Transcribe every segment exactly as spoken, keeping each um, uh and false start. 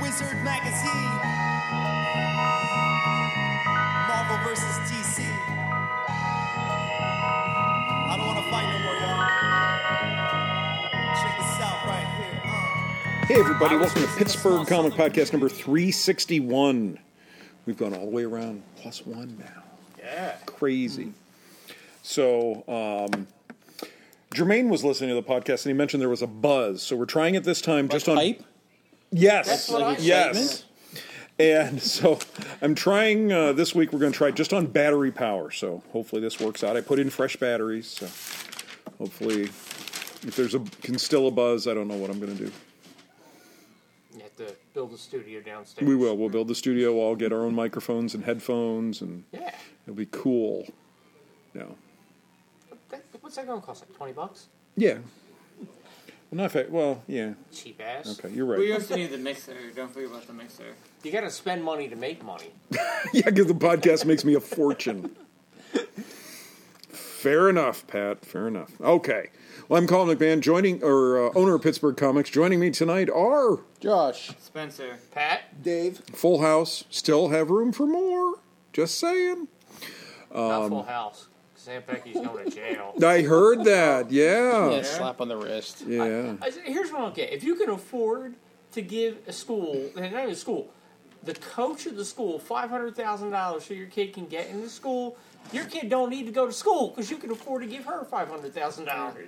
Wizard Magazine. Marvel versus D C. I don't want to fight no more, y'all. Check this out right here. Uh. Hey, everybody. Welcome to Pittsburgh Comic Podcast number three sixty-one. We've gone all the way around plus one now. Yeah. Crazy. So, um, Jermaine was listening to the podcast, and he mentioned there was a buzz. So we're trying it this time Like just on... hype? Yes. That's what I- Yes. And so I'm trying, uh, this week we're going to try just on battery power. So hopefully this works out. I put in fresh batteries, so hopefully if there's a can still a buzz, I don't know what I'm going to do. You have to build a studio downstairs. We will. We'll build the studio. We'll all get our own microphones and headphones, and Yeah. it'll be cool. No. That, what's that going to cost? Like twenty bucks? Yeah. Well, not fa- well, yeah. Cheap ass. Okay, you're We right. also need the mixer. Don't forget about the mixer. You got to spend money to make money. Yeah, because the podcast makes me a fortune. Fair enough, Pat. Fair enough. Okay. Well, I'm Colin McMahon, joining, or uh, owner of Pittsburgh Comics. Joining me tonight are Josh. Spencer. Pat? Dave. Full House. Still have room for more. Just saying. Not full house. Sam Becky's going to jail. I heard that. Yeah, Yeah. slap on the wrist. Yeah. I, here's what I don't get. If you can afford to give a school, not even a school, the coach of the school five hundred thousand dollars so your kid can get into school, your kid don't need to go to school because you can afford to give her five hundred thousand dollars.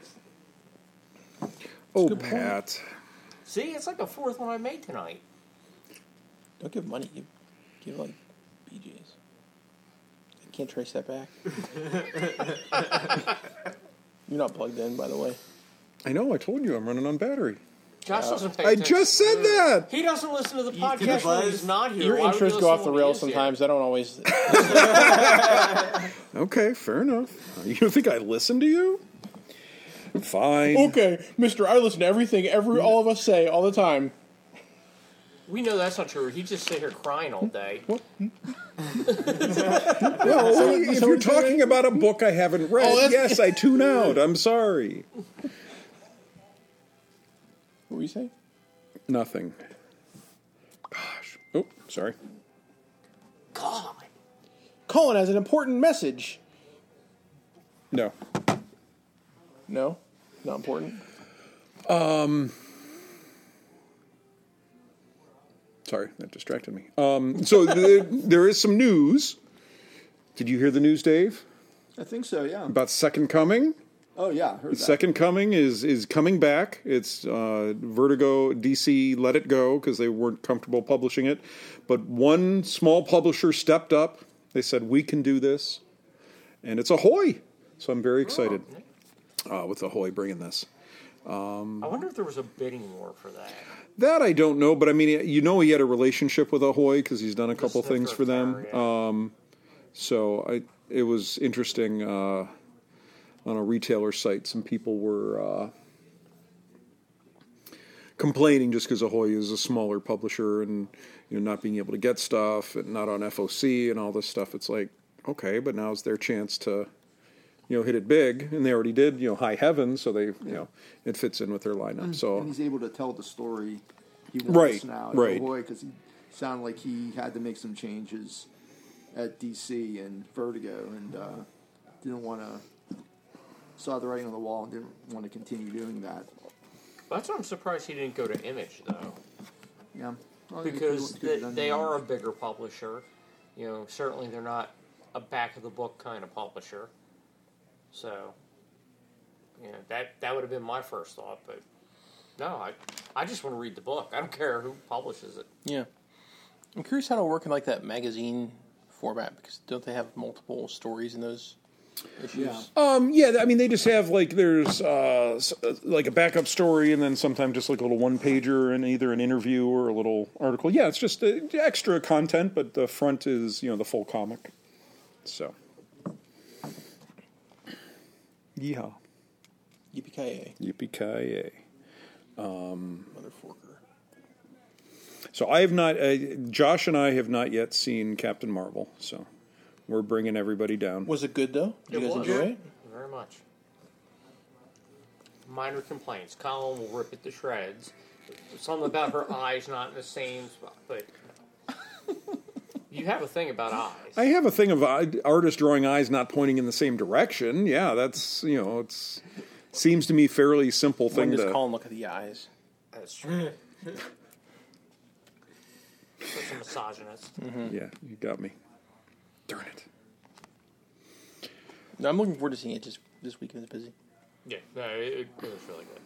Oh, Pat. See, it's like a fourth one I made tonight. Don't give money. Give, give like B Js. I can't trace that back. You're not plugged in, by the way. I know. I told you I'm running on battery. Josh doesn't pay I attention. just said that. He doesn't listen to the the podcast when buzz. he's not here. Your Why would you intros listen go off when the he rails is here? sometimes. I don't always. Okay, fair enough. You don't think I listen to you? Fine. Okay, mister, I listen to everything every all of us say all the time. We know that's not true. He just sit here crying all day. Well, if you're talking about a book I haven't read, Oh, that's- yes, I tune out. I'm sorry. What were you saying? Nothing. Gosh. Oh, sorry. God. Colin has an important message. No. No? Not important? Sorry, that distracted me. Um, so the, there is some news. Did you hear the news, Dave? I think so, yeah. About Second Coming? Oh, yeah, I heard that. Second Coming is is coming back. It's uh, Vertigo, D C let it go because they weren't comfortable publishing it. But one small publisher stepped up. They said, we can do this. And it's Ahoy. So I'm very excited uh, with Ahoy bringing this. I wonder if there was a bidding war for that. That I don't know, but I mean, you know he had a relationship with Ahoy because he's done a couple Sniffer things for them. Tower, yeah. Um, so I, it was interesting uh, on a retailer site. Some people were uh, complaining just because Ahoy is a smaller publisher and you know not being able to get stuff and not on F O C and all this stuff. It's like, okay, but now's their chance to you know hit it big, and they already did. You know, High Heaven, so they you know it fits in with their lineup. So And he's able to tell the story he wants Right, now. right. Because he sounded like he had to make some changes at D C and Vertigo and uh, didn't want to, saw the writing on the wall and didn't want to continue doing that. That's why I'm surprised he didn't go to Image, though. Yeah. Well, he Because could've- could've they, done they that. are a bigger publisher. You know, certainly they're not a back-of-the-book kind of publisher. So, you know, that, that would have been my first thought. But, no, I I just want to read the book. I don't care who publishes it. Yeah. I'm curious how to work in like that magazine format because don't they have multiple stories in those issues? Yeah. Um, yeah, I mean, they just have, like, there's, uh, s- uh, like, a backup story and then sometimes just, like, a little one-pager and either an interview or a little article. Yeah, it's just uh, extra content, but the front is, you know, the full comic. So. Yeehaw. Yippee-ki-yay. Yippee-ki-yay. Mother forker. So I have not, uh, Josh and I have not yet seen Captain Marvel, so we're bringing everybody down. Was it good, though? Did you It guys was. enjoy it? Very much. Minor complaints. Colin will rip it to shreds. something about her eyes not in the same spot, but you have a thing about eyes. I have a thing of eye- artists drawing eyes not pointing in the same direction. Yeah, that's, you know, it's seems to me fairly simple When thing does to. Colin look at the eyes? That's true. Such a misogynist. Yeah, you got me. Darn it. No, I'm looking forward to seeing it. Just this weekend is busy. Yeah, no, it, it was really good.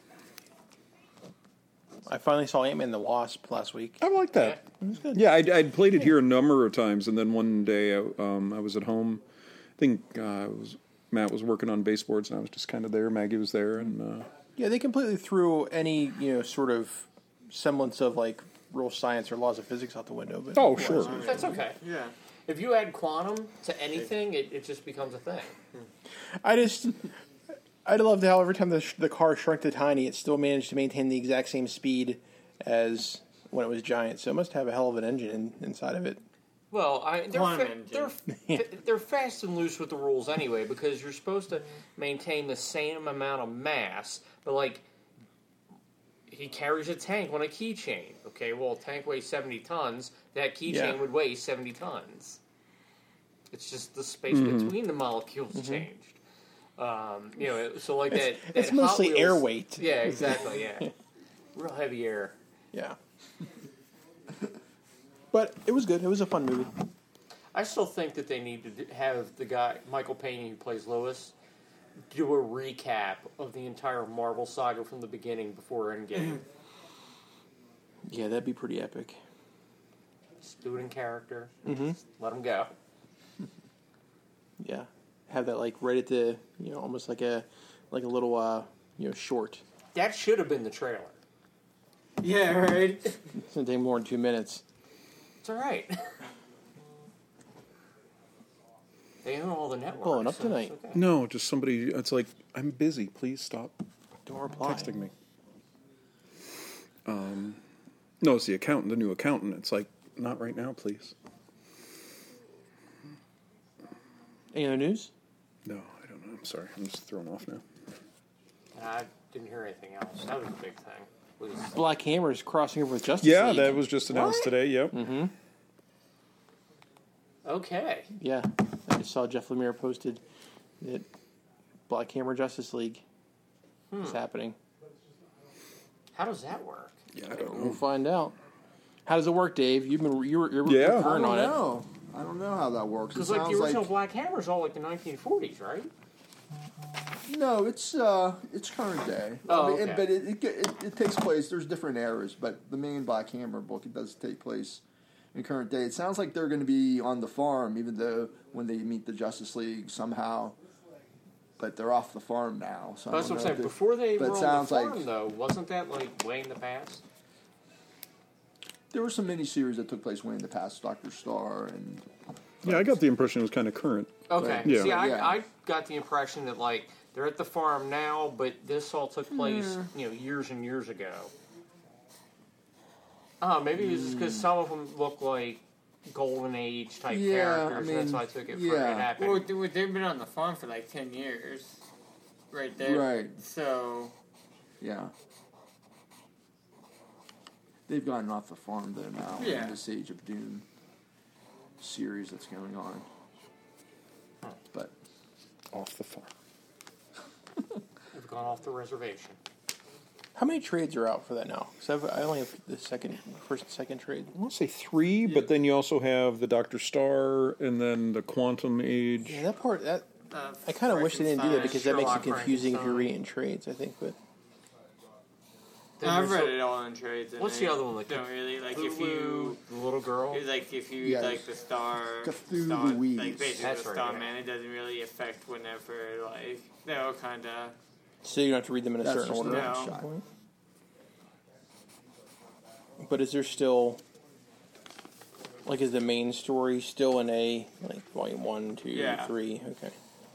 I finally saw Ant-Man and the Wasp last week. I like that. It was good. Yeah, I'd, I'd played it here a number of times, and then one day I, um, I was at home. I think uh, I was, Matt was working on baseboards, and I was just kind of there. Maggie was there, and uh, Yeah, they completely threw any, you know, sort of semblance of like real science or laws of physics out the window. But oh, sure. That's okay. Yeah. If you add quantum to anything, it, it just becomes a thing. I just, I'd love how every time the, sh- the car shrunk to tiny, it still managed to maintain the exact same speed as when it was giant. So it must have a hell of an engine in, inside of it. Well, I, they're, Quantum fa- engine. they're, they're fast and loose with the rules anyway, because you're supposed to maintain the same amount of mass, but like, he carries a tank on a keychain. Okay, well, a tank weighs seventy tons. That keychain Yeah. would weigh seventy tons. It's just the space between the molecules changed. Um, you know, so like that. that It's Hot mostly Wheels- air weight. Yeah, exactly. Yeah, real heavy air. Yeah. But it was good. It was a fun movie. I still think that they need to d- have the guy Michael Payne who plays Lois do a recap of the entire Marvel saga from the beginning before Endgame. Yeah, that'd be pretty epic. Just do it in character. Mm-hmm. Let him go. Yeah, have that like right at the, you know, almost like a like a little uh you know short. That should have been the trailer. Yeah, right. It's gonna take more than two minutes. It's all right. They own all the networks. Blowing up so tonight. it's okay. No, just somebody. It's like, I'm busy. Please stop Don't reply. texting me. Um, no, it's the accountant, the new accountant. It's like, not right now, please. Any other news? No, I don't know. I'm sorry. I'm just thrown off now. I didn't hear anything else. That was a big thing. Was Black Hammer is crossing over with Justice Yeah, League. that was just announced What? today. Yep. okay. Yeah, I just saw Jeff Lemire posted that Black Hammer Justice League is happening. How does that work? Yeah, I don't We'll know. find out. How does it work, Dave? You've been you're you're Yeah. I recurring don't on it. know. I don't know how that works. It Because like sounds the original like Black Hammer is all like the nineteen forties, right? no, it's uh, it's current day. Oh, I mean, okay. it, but it, it it it takes place. There's different eras, but the main Black Hammer book, it does take place in current day. It sounds like they're going to be on the farm, even though when they meet the Justice League somehow, but they're off the farm now. So I That's don't what I'm know saying. if it- Before they but were it on the sounds farm, like- though, wasn't that like way in the past? there were some miniseries that took place way in the past, Doctor Star and Yeah, I got the impression it was kind of current. Okay. Yeah. See, I, Yeah. I got the impression that like they're at the farm now, but this all took place, you know, years and years ago. Oh, maybe it was just because some of them look like Golden Age type Yeah, characters. I and that's mean, why I took it for yeah. it happening. Well, they- they've been on the farm for like ten years, right there. Right. So yeah. They've gotten off the farm though now Yeah. in this Age of Doom series that's going on. But Off the farm. They've gone off the reservation. How many trades are out for that now? Because I only have the second, first and second trade. I want to say three, but then you also have the Doctor Star and then the Quantum Age. Yeah, that part that uh, I kind of wish they didn't do that because that makes it Sherlock confusing if you're Frankenstein. reading trades. I think, but Then I've there's read the- it all in trades. And What's they the other one, like don't really like if you the little girl. like if you Yes. like the star Cthulhu star Louise. like basically That's the right, star yeah. man. It doesn't really affect whenever like they're all kind of so you don't have to read them in a That's certain just order. a No. shot. But is there still like is the main story still in a like volume one, two, Yeah. three? Okay.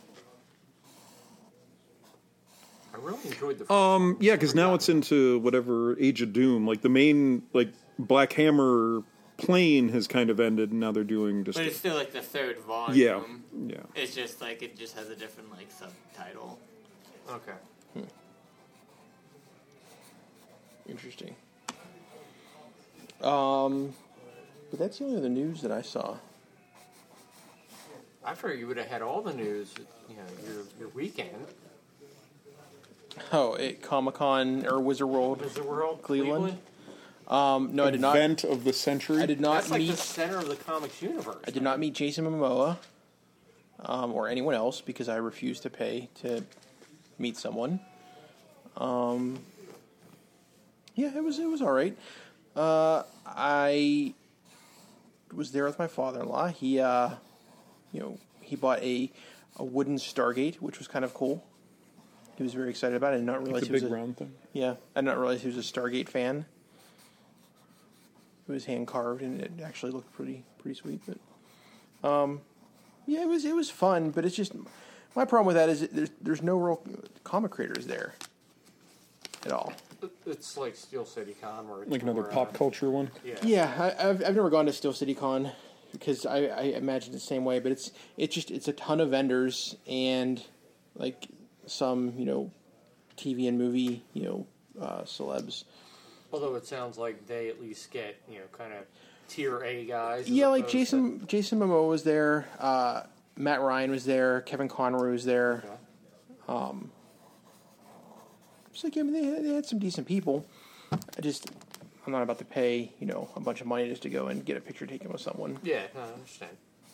I really enjoyed the. Um, yeah, because now it's into whatever Age of Doom. Like the main, like Black Hammer plane has kind of ended, and now they're doing just. but it's still like the third yeah, volume. yeah. It's just like it just has a different like subtitle. okay. Interesting. Um, but that's the only other news that I saw. I figured you would have had all the news, you know, your your weekend. Oh, at Comic Con or Wizard World, Wizard World, Cleveland. Um, no, I did not. Event of the century. I did not That's like meet. the center of the comics universe. I did not meet Jason Momoa um, or anyone else because I refused to pay to meet someone. Um, yeah, it was it was all right. Uh, I was there with my father-in-law. He, uh, you know, he bought a a wooden Stargate, which was kind of cool. He was very excited about it. I did not realize the he was big a, round thing. Yeah, I did not realize he was a Stargate fan. It was hand carved, and it actually looked pretty pretty sweet. But um, yeah, it was it was fun. But it's just my problem with that is that there's there's no real comic creators there at all. It's like Steel City Con, where it's Like another more, pop uh, culture one. Yeah. Yeah, I, I've I've never gone to Steel City Con because I, I imagine the same way. But it's it's just it's a ton of vendors and like some you know T V and movie you know uh, celebs. Although it sounds like they at least get, you know, kind of tier A guys. as Yeah, like opposed Jason Jason Momoa was there, uh, Matt Ryan was there, Kevin Conroy was there. to- Um, it's like I mean they had, they had some decent people. I just I'm not about to pay you know a bunch of money just to go and get a picture taken with someone. Yeah, no, I understand.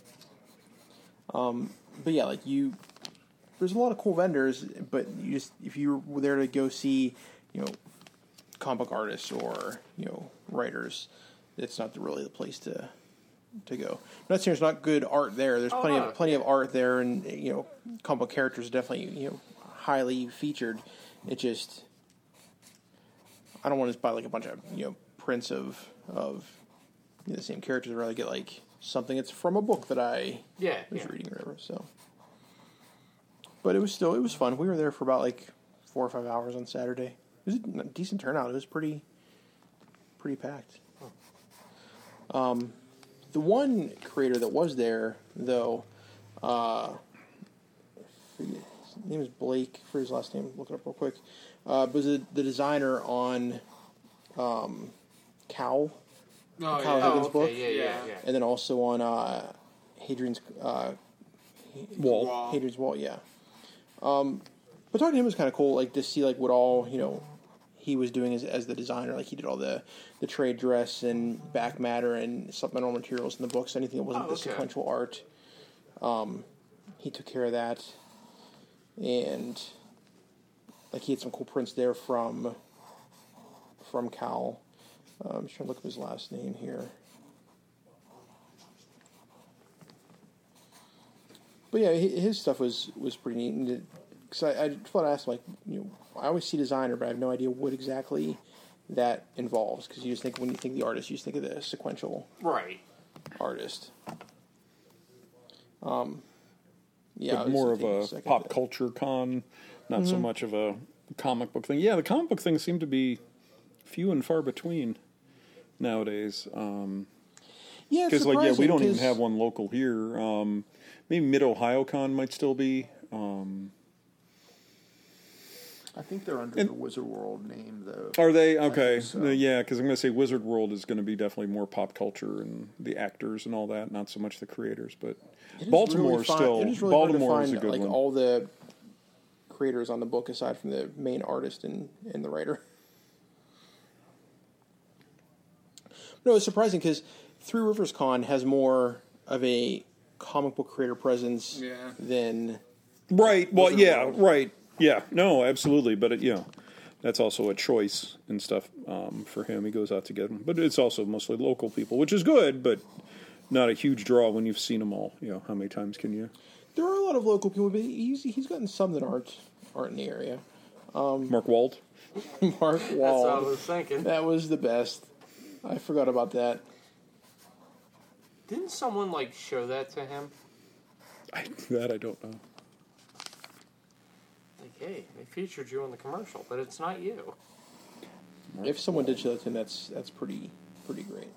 But yeah, like you, there's a lot of cool vendors, but you just if you were there to go see you know comic book artists or you know writers, it's not the, really the place to to go. I'm not saying there's not good art there. There's Oh, plenty no, of plenty yeah. of art there, and you know comic book characters are definitely you know highly featured. It just I don't want to just buy like a bunch of you know prints of of you know, the same characters. I'd rather get like something that's from a book that I Yeah, was yeah. reading or whatever. So, but it was still it was fun. We were there for about like four or five hours on Saturday. It was a decent turnout. It was pretty pretty packed. Um, the one creator that was there though, uh, I forget, his name is Blake. For his last name, look it up real quick. Uh, was the, the designer on um, Cowl. Oh, Kyle yeah. Higgins Oh, book. okay, yeah, yeah, Yeah. yeah. And then also on uh, Hadrian's uh, Wall. Wall. Hadrian's Wall, yeah. Um, but talking to him was kind of cool, like to see like what all you know he was doing as, as the designer. Like he did all the the trade dress and back matter and supplemental materials in the books. Anything that wasn't Oh, the okay. sequential art, um, he took care of that. And like he had some cool prints there from from Cal. Uh, I'm just trying to look up his last name here. But yeah, hi- his stuff was, was pretty neat. And because I, I thought I asked him, like, you know, I always see designer, but I have no idea what exactly that involves. Because you just think when you think the artist, you just think of the sequential Right. artist. Um, yeah, But I was more of thinking a second pop that. culture con, not Mm-hmm. so much of a comic book thing. Yeah, the comic book things seem to be few and far between nowadays. Um, Yeah, Because like yeah, we surprising, don't even 'cause- have one local here. Um, maybe Mid Ohio Con might still be. Um, I think they're under And- the Wizard World name, though. are they okay? think so. Uh, yeah, because I'm going to say Wizard World is going to be definitely more pop culture and the actors and all that, not so much the creators. But It is Baltimore really fun- still. It is really hard to Baltimore find, is a good like one. all the creators on the book aside from the main artist and, and the writer. No, it's surprising because Three Rivers Con has more of a comic book creator presence Yeah. than Right. Well, Wizard yeah. World. Right. Yeah. No, absolutely. But it, you know, that's also a choice and stuff um, for him. He goes out to get them, but it's also mostly local people, which is good, but not a huge draw when you've seen them all. You know, how many times can you? there are a lot of local people, but he's he's gotten some that aren't aren't in the area. Mark Wald. Mark That's what I Wald, was thinking. that was the best. I forgot about that. Didn't someone like show that to him? I, that I don't know. Like, hey, they featured you in the commercial, but it's not you. If someone did show that to him, that's that's pretty pretty great.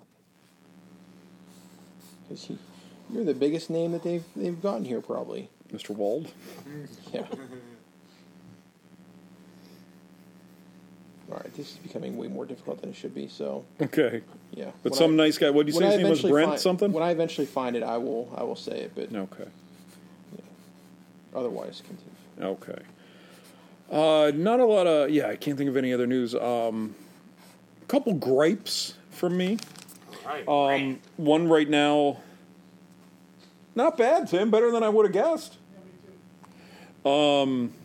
Because he, you're the biggest name that they've they've gotten here, probably. Mister Wald. Yeah. All right, this is becoming way more difficult than it should be. So Okay. yeah. But When some I- nice guy. What did you when say I his name was? eventually Brent find- something? When I eventually find it, I will I will say it. But Okay. otherwise, continue. Okay. Uh, not a lot of, yeah, I can't think of any other news. Um, a couple gripes from me. Right. Um, one right now, not bad, Tim, better than I would have guessed. Um,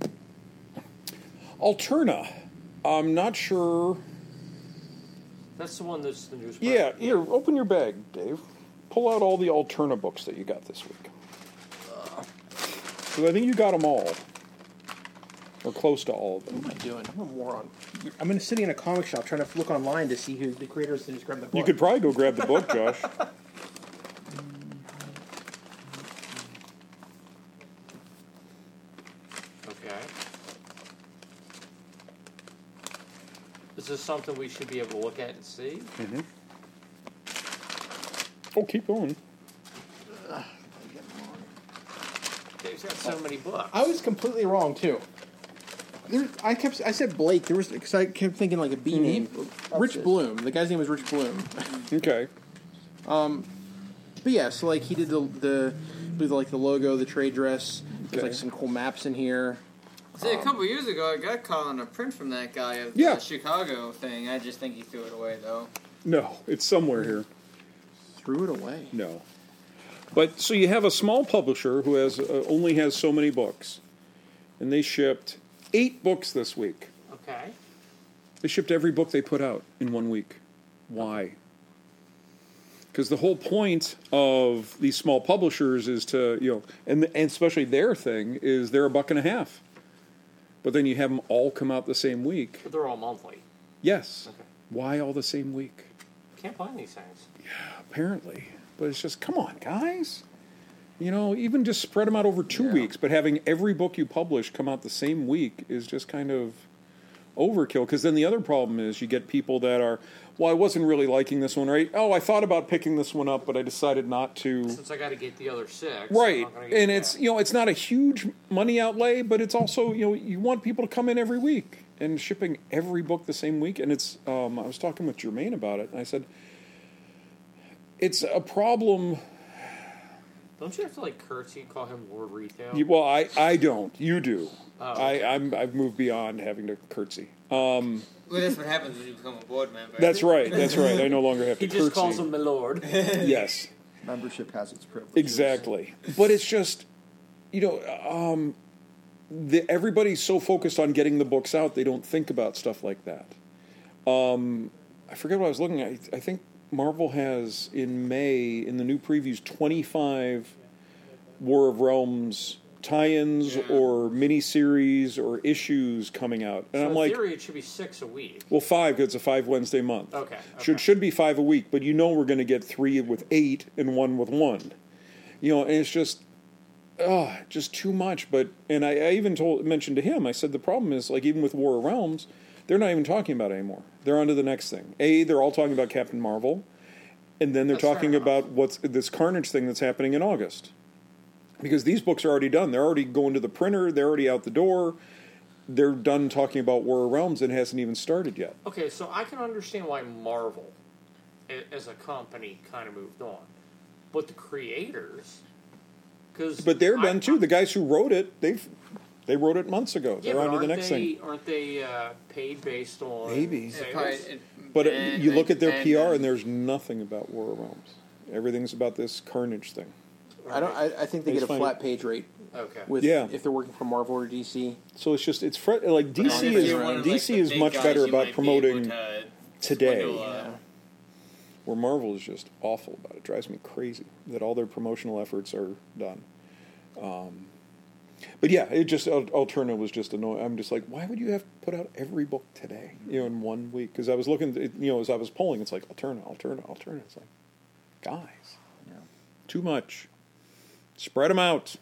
Alterna. I'm not sure. That's the one that's the newspaper. Yeah, here, open your bag, Dave. Pull out all the Alterna books that you got this week. Because I think you got them all. Or close to all of them. What am I doing? I'm a moron. I'm in sitting in a comic shop trying to look online to see who the creators and just grab the book. You could probably go grab the book, Josh. Okay. Is this something we should be able to look at and see? Oh, keep going. Dave's got so many books. I was completely wrong too. There, I kept. I said Blake. There was because I kept thinking like a B name. Rich it. Bloom. The guy's name was Rich Bloom. Okay. But yeah, so like he did the the with like the logo, the trade dress. There's Okay. like some cool maps in here. See, a couple years ago, I got caught on a print from that guy of Yeah. the Chicago thing. I just think he threw it away, though. No, it's somewhere here. Threw it away. No. But so you have a small publisher who has uh, only has so many books, and they shipped eight books this week. Okay. They shipped every book they put out in one week. Why? Because the whole point of these small publishers is to, you know, and, and especially their thing is they're a buck and a half. But then you have them all come out the same week. But they're all monthly. Yes. Okay. Why all the same week? Can't find these things. Apparently. But it's just, come on, guys. You know, even just spread them out over two weeks, but having every book you publish come out the same week is just kind of overkill. Because then the other problem is you get people that are, well, I wasn't really liking this one, right? Oh, I thought about picking this one up, but I decided not to. Since I got to get the other six. Right, I'm not gonna get and that. it's, you know, it's not a huge money outlay, but it's also, you know, you want people to come in every week, and shipping every book the same week, and it's, um, I was talking with Jermaine about it, and I said, it's a problem. Don't you have to like curtsy, call him Lord Retail? You, well, I, I don't. You do. Oh, okay. I, I'm, I've moved beyond having to curtsy. Um, Well, that's what happens when you become a board member. that's right. That's right. I no longer have to he just curtsy. calls him my lord. Yes, Membership has its privileges. exactly. But it's just, you know, um, the, everybody's so focused on getting the books out, they don't think about stuff like that. Um, I forget what I was looking at. I, I think Marvel has, in May, in the new previews, twenty-five War of Realms tie-ins Yeah. or miniseries or issues coming out. And So I'm in like, theory, it should be six a week. well, five, because it's a five Wednesday month. Okay, Should okay. should be five a week, but you know we're going to get three with eight and one with one. You know, and it's just, oh, just too much. But and I, I even told mentioned to him, I said the problem is like even with War of Realms, they're not even talking about it anymore. They're on to the next thing. A, they're all talking about Captain Marvel, and then they're That's fair talking enough. about what's this Carnage thing that's happening in August. Because these books are already done. They're already going to the printer. They're already out the door. They're done talking about War of Realms, and it hasn't even started yet. Okay, so I can understand why Marvel, a- as a company, kind of moved on, but the creators, because But they're done too. The guys who wrote it, they've they wrote it months ago. Yeah, They're but on to aren't the next they, thing. Aren't they uh, paid based on Maybe. It sales? probably- it- But uh, and- you look at their and- P R, and there's nothing about War of Realms. Everything's about this Carnage thing. I don't. I, I think they I get just a find flat it- page rate Okay. with Yeah. if they're working for Marvel or D C. So it's just it's fr- like D C If is you're one of, D like, C the is big much guys, better you about might be promoting able to today. swindle, uh, Yeah. Where Marvel is just awful about it. It drives me crazy that all their promotional efforts are done. Um, but yeah, it just Al- Alterna was just annoying. I'm just like, why would you have to put out every book today, you know, in one week? Because I was looking, at, you know, as I was polling, it's like Alterna, Alterna, Alterna. It's like, guys, Yeah. too much. Spread them out.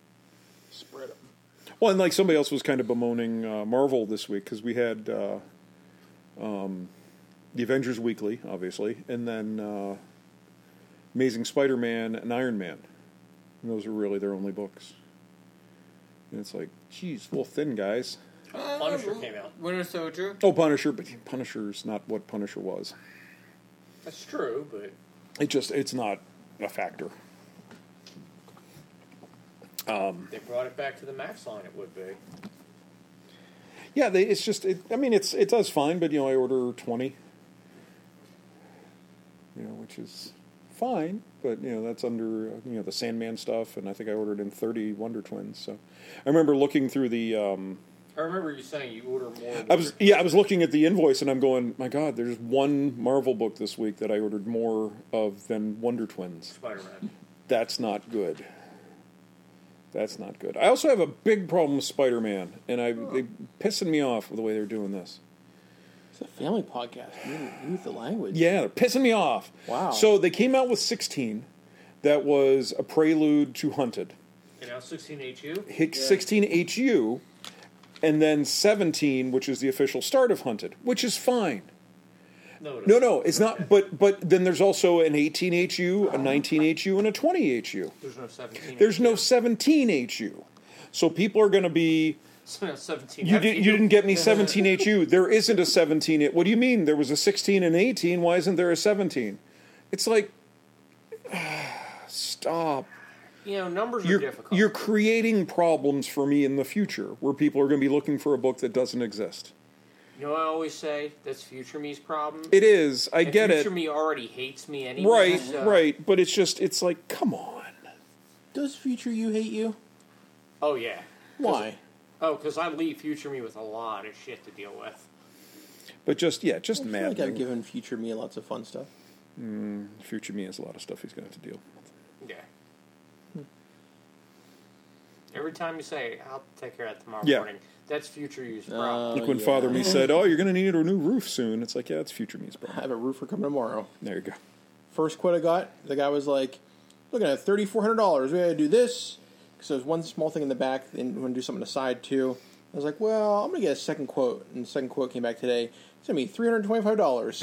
Spread them. Well, and like somebody else was kind of bemoaning uh, Marvel this week because we had uh, um, the Avengers Weekly, obviously, and then uh, Amazing Spider-Man and Iron Man. And those are really their only books. And it's like, geez, a little thin, guys. Punisher came out. Winter Soldier. Oh, Punisher, but Punisher's not what Punisher was. That's true, but It just, it's not a factor. they brought it back to the Max line. It would be. Yeah, they, it's just, it, I mean, it's it does fine, but, you know, I order twenty. You know, which is fine, but, you know, that's under, uh, you know, the Sandman stuff, and I think I ordered in thirty Wonder Twins, so. I remember looking through the, um, I remember you saying you order more. I was, yeah, I was looking at the invoice, and I'm going, my God, there's one Marvel book this week that I ordered more of than Wonder Twins. Spider-Man. That's not good. That's not good. I also have a big problem with Spider-Man, and I they pissing me off with the way they're doing this. It's a family podcast. You use the language. Yeah, they're pissing me off. Wow. So they came out with sixteen. That was a prelude to Hunted. And now sixteen H U. Hit sixteen H U, and then seventeen, which is the official start of Hunted, which is fine. No, it No, isn't. no, it's not. But but then there's also an eighteen H U, a nineteen H U, and a twenty H U. There's no seventeen. There's no seventeen H U. So people are going to be... So no seventeen. You, did, you didn't get me seventeen H U. There isn't a seventeen. What do you mean? There was a sixteen and eighteen. Why isn't there a seventeen? It's like... Stop. You know, numbers are You're, difficult. you're creating problems for me in the future where people are going to be looking for a book that doesn't exist. You know what I always say? That's future me's problem. It is. I and get future it. me already hates me anyway. Right, so- right. But it's just, it's like, come on. Does future you hate you? Oh, yeah. Why? Oh, because I leave future me with a lot of shit to deal with. But just, yeah, just I feel mad. like I've given future me lots of fun stuff. Future me has a lot of stuff he's going to have to deal with. Yeah. Every time you say, I'll take care of that tomorrow Yeah. morning, that's future you's Uh, problem. Like when yeah. Father Me said, oh, you're going to need a new roof soon. It's like, yeah, it's future me's I problem. have a roofer coming tomorrow. There you go. First quote I got, the guy was like, looking at thirty-four hundred dollars. We got to do this. Because there's one small thing in the back, and we want to do something on the side, too. I was like, well, I'm going to get a second quote. And the second quote came back today. It's going to be three hundred twenty-five dollars.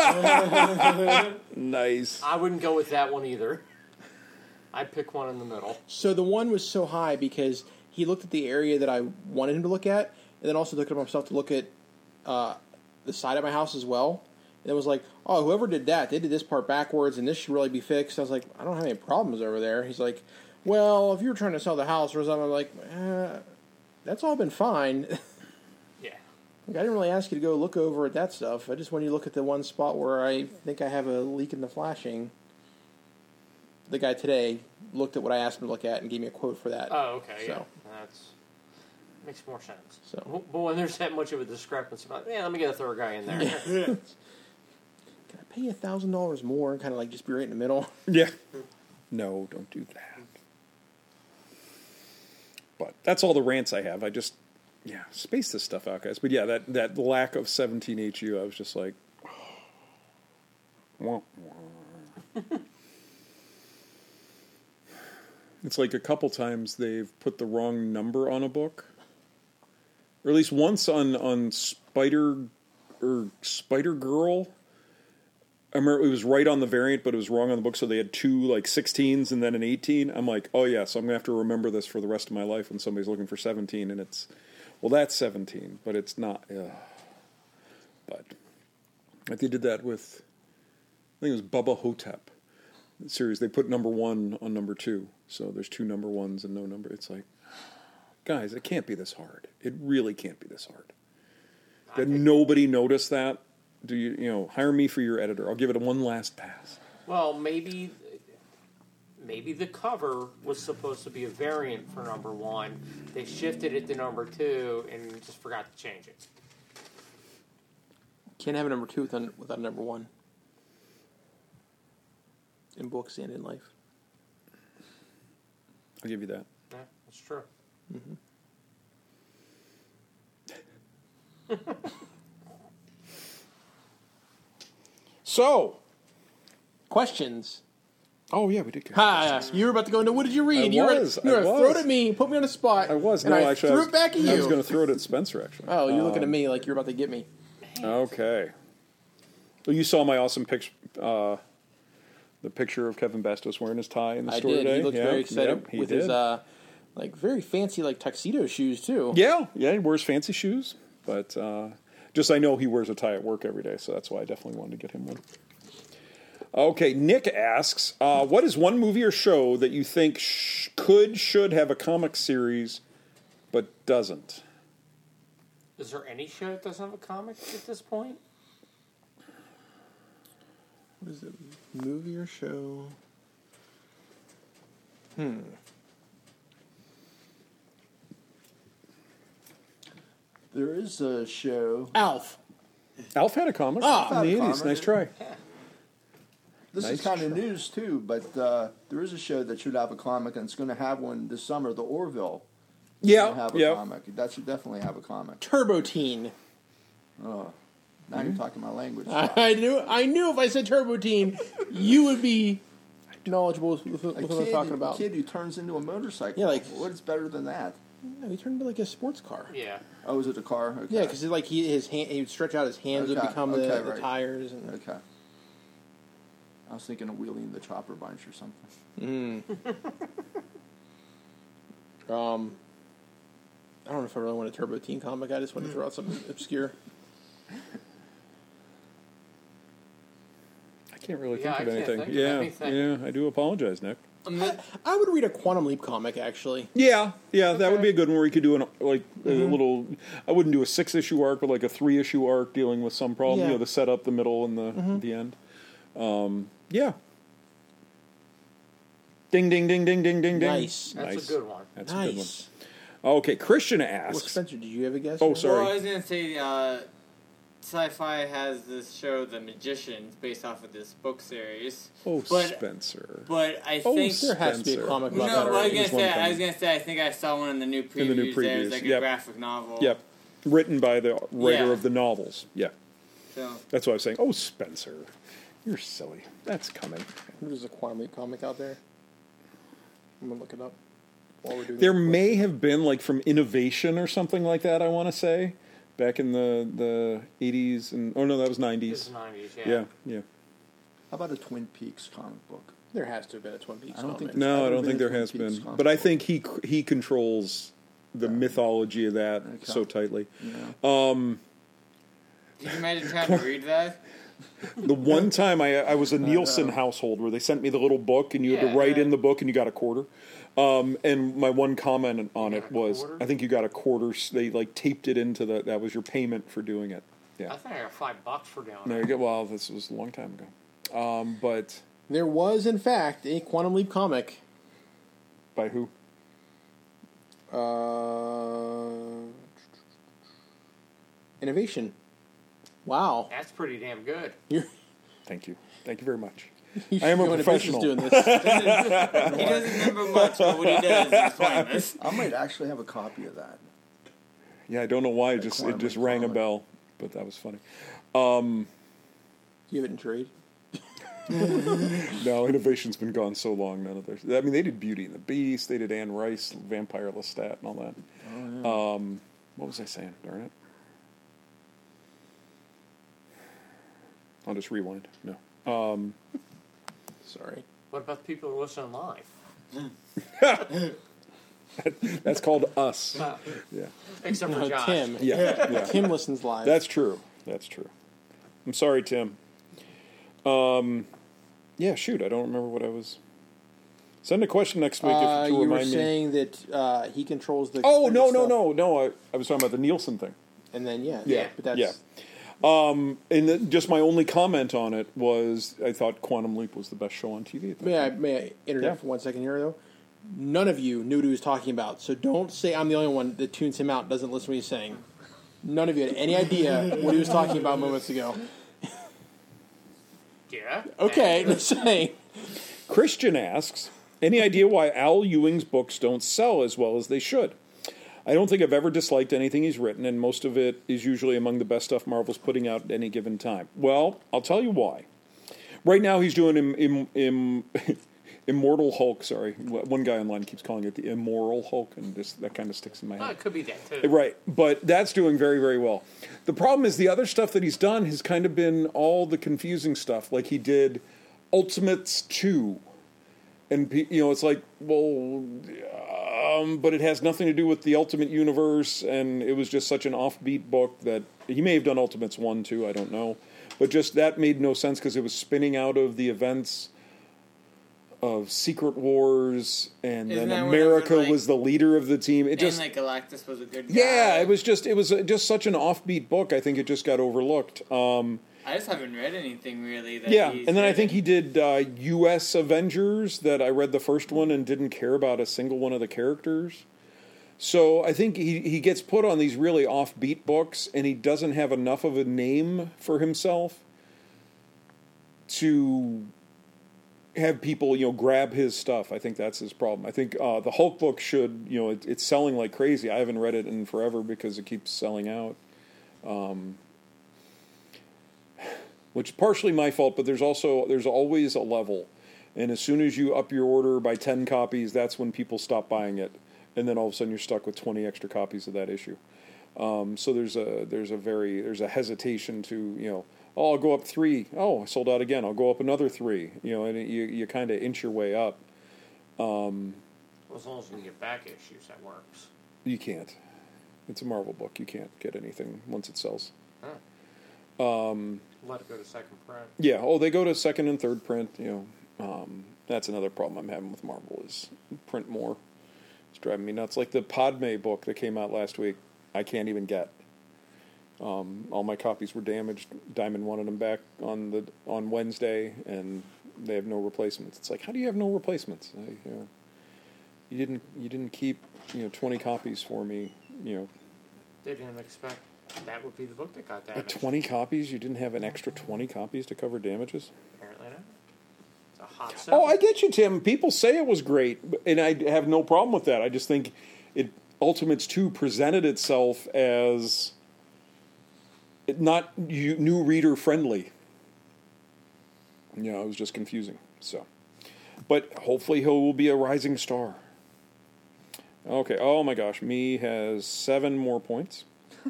Nice. I wouldn't go with that one either. I'd pick one in the middle. So the one was so high because he looked at the area that I wanted him to look at, and then also took it upon himself to look at uh, the side of my house as well. And it was like, oh, whoever did that, they did this part backwards, and this should really be fixed. I was like, I don't have any problems over there. He's like, well, if you were trying to sell the house or something, I'm like, eh, that's all been fine. Yeah. Like, I didn't really ask you to go look over at that stuff. I just wanted you to look at the one spot where I think I have a leak in the flashing. The guy today looked at what I asked him to look at and gave me a quote for that. Oh, okay, yeah. So. That's makes more sense. So. But when there's that much of a discrepancy, about, yeah, let me get a third guy in there. Can I pay a thousand dollars more and kind of like just be right in the middle? Yeah. No, don't do that. But that's all the rants I have. I just, yeah, space this stuff out, guys. But yeah, that, that lack of seventeen H U, I was just like, wah, wah. It's like a couple times they've put the wrong number on a book. Or at least once on, on Spider or Spider Girl. I remember it was right on the variant, but it was wrong on the book, so they had two, like, sixteens and then an eighteen. I'm like, oh, yeah, so I'm going to have to remember this for the rest of my life when somebody's looking for seventeen, and it's, well, that's seventeen, but it's not. Ugh. But, like they did that with, I think it was Bubba Hotep series. They put number one on number two, so there's two number ones and no number. It's like, guys, it can't be this hard. It really can't be this hard. Did nobody notice that? Do you, you know, hire me for your editor. I'll give it a one last pass. Well, maybe maybe the cover was supposed to be a variant for number one. They shifted it to number two and just forgot to change it. Can't have a number two without, without a number one. In books and in life. I'll give you that. Yeah, that's true. So, Questions. oh yeah, we did get Hi, you were about to go into what did you read? I you was, were, you I were was. throw it at me, put me on the spot. I was. and No, I actually, threw I was, it back at you. I was going to throw it at Spencer, actually. Oh, you're looking at Um, me like you're about to get me. Okay. Well, you saw my awesome picture, uh, the picture of Kevin Bastos wearing his tie in the I store did. today. He looked Yeah, very excited yep, he with did. his uh, like very fancy like tuxedo shoes too. Yeah, yeah, he wears fancy shoes, but uh, just I know he wears a tie at work every day, so that's why I definitely wanted to get him one. Okay, Nick asks, uh, what is one movie or show that you think sh- could, should have a comic series, but doesn't? Is there any show that doesn't have a comic at this point? What is it? Movie or show? Hmm. There is a show. Alf. Alf had a comic Ah, in had the a eighties. comic. Nice try. This Nice is kind of try. news too, but uh, there is a show that should have a comic, and it's going to have one this summer. The Orville. Yeah, Should have a yeah. comic. That should definitely have a comic. Turbo Teen. Oh, now Hmm? you're talking my language. I knew. I knew if I said Turbo Teen, you would be knowledgeable with, with, with a what kid, I'm talking a about. kid who turns into a motorcycle. Yeah, like- what is better than that? No, he turned into like a sports car. Yeah. Oh, is it a car? Okay. Yeah, because like he his hand, he would stretch out his hands would Okay, become the, okay, the right. tires and. Okay. I was thinking of wheeling the chopper bunch or something. Um, I don't know if I really want a Turbo Teen comic. I just want to throw out something obscure. I can't really Yeah, think of I can't anything. think of yeah, anything. yeah, I do apologize, Nick. I would read a Quantum Leap comic actually. Yeah, yeah, that would Okay. be a good one where you could do an like a little. I wouldn't do a six issue arc, but like a three issue arc dealing with some problem. Yeah. You know, the setup, the middle, and the the end. Um, yeah. Ding ding ding ding ding ding ding. Nice. That's Nice. a good one. That's a good one. Nice. Okay, Christian Well, asks. Spencer, did you have a guess? Oh, here? sorry. Well, I was gonna say, uh, Sci-Fi has this show, The Magicians, based off of this book series. Oh, but, Spencer. But I Oh, think There has to be a Spencer. comic no, about what that I was already. gonna There's one say, I was coming. gonna say, I think I saw one in the new previews. In the new There's previews, like yep. a graphic novel. Yep, written by the writer Yeah. of the novels. Yeah, So that's what I was saying. Oh, Spencer, you're silly. That's coming. There's a Quantum Leap comic out there. I'm gonna look it up while we're doing. There this. may have been like from Innovation or something like that. I want to say back in the the eighties and oh no, that was It's nineties. nineties, yeah. Yeah, yeah. How about a Twin Peaks comic book? There has to have been a Twin Peaks I don't comic. think- No, I ever don't been think a there Twin has Peaks been, comic but I book. think he he controls the mythology of that Okay. so tightly. Yeah. did you imagine trying to read that? The one time I I was a Nielsen household where they sent me the little book and you had Yeah. to write in the book and you got a quarter. Um, and my one comment on You it got a was, quarter? I think you got a quarter. s- They like taped it into the that was your payment for doing it. Yeah. I think I got five bucks for doing There it. you go. Well, this was a long time ago. Um, but There was, in fact, a Quantum Leap comic. by who? Uh, Innovation. Wow. That's pretty damn good. You're, Thank you. Thank you very much. you I am a should go into business professional. doing this. He doesn't remember much, but what he does is pointless. I might actually have a copy of that. Yeah, I don't know why. It just it Quantum just Leap rang a comic. bell, but that was funny. Do you have it in trade? No, Innovation's been gone so long. None of theirs. I mean, they did Beauty and the Beast. They did Anne Rice, Vampire Lestat, and all that. Um, what was I saying? Darn it! I'll just rewind. No. Um, Sorry. What about the people who are listening live? that's called us. Uh, Yeah. except for No, Josh. Tim. Yeah. Yeah. Tim listens live. That's true. That's true. I'm sorry, Tim. Um, yeah, shoot, I don't remember what I was. Send a question next week uh, if, to you were remind me. saying that uh, he controls the. Oh the no no stuff. no no! I, I was talking about the Nielsen thing. And then yeah, Yeah, but that's yeah. Um, and the, just my only comment on it was I thought Quantum Leap was the best show on T V. At that May I time. may I interject Yeah. for one second here though? None of you knew what he was talking about, so don't say I'm the only one that tunes him out and doesn't listen to what he's saying. None of you had any idea what he was talking about moments ago. Yeah. Okay, just saying. Christian asks, any idea why Al Ewing's books don't sell as well as they should? I don't think I've ever disliked anything he's written, and most of it is usually among the best stuff Marvel's putting out at any given time. Well, I'll tell you why. Right now he's doing im, im, im, Immortal Hulk, sorry. One guy online keeps calling it the Immoral Hulk, and just, that kind of sticks in my Oh, head. it could be that too. Right, but that's doing very, very well. The problem is the other stuff that he's done has kind of been all the confusing stuff, like he did Ultimates two. And, pe- you know, it's like, well, Um, but it has nothing to do with the Ultimate Universe, and it was just such an offbeat book that he may have done Ultimates one too. I don't know, but just that made no sense because it was spinning out of the events of Secret Wars, and Isn't then that when it was, America like- was the leader of the team. It And just like Galactus was a good guy. yeah, it was just it was just such an offbeat book. I think it just got overlooked. Um, I just haven't read anything really. That yeah, he's and then I written. think he did uh, U S Avengers that I read the first one and didn't care about a single one of the characters. So I think he, he gets put on these really offbeat books, and he doesn't have enough of a name for himself to have people, you know, grab his stuff. I think that's his problem. I think uh, the Hulk book should, you know, it, it's selling like crazy. I haven't read it in forever because it keeps selling out. Um, which is partially my fault, but there's also, there's always a level. And as soon as you up your order by ten copies, that's when people stop buying it. And then all of a sudden you're stuck with twenty extra copies of that issue. Um, so there's a, there's a very, there's a hesitation to, you know, oh, I'll go up three. Oh, I sold out again. I'll go up another three. You know, and it, you you kind of inch your way up. Um, Well, as long as you can get back issues, that works. you can't. It's a Marvel book. You can't get anything once it sells. Huh. Um, Let it go to second print. Yeah. Oh, they go to second and third print. You know, um, that's another problem I'm having with Marvel is print more. It's driving me nuts. Like the Padme book that came out last week, I can't even get. Um, all my copies were damaged. Diamond wanted them back on the on Wednesday, and they have no replacements. It's like, how do you have no replacements? I, you know, you didn't you didn't keep you know twenty copies for me. You know, They didn't expect that would be the book that got at damaged. twenty copies, you didn't have an extra twenty copies to cover damages. Apparently not. It's a hot sell. Oh, I get you, Tim. People say it was great, but- and I have no problem with that. I just think it Ultimates two presented itself as not you, new reader friendly. You know, it was just confusing. So, but hopefully he will be a rising star. Okay. Oh my gosh, me has seven more points.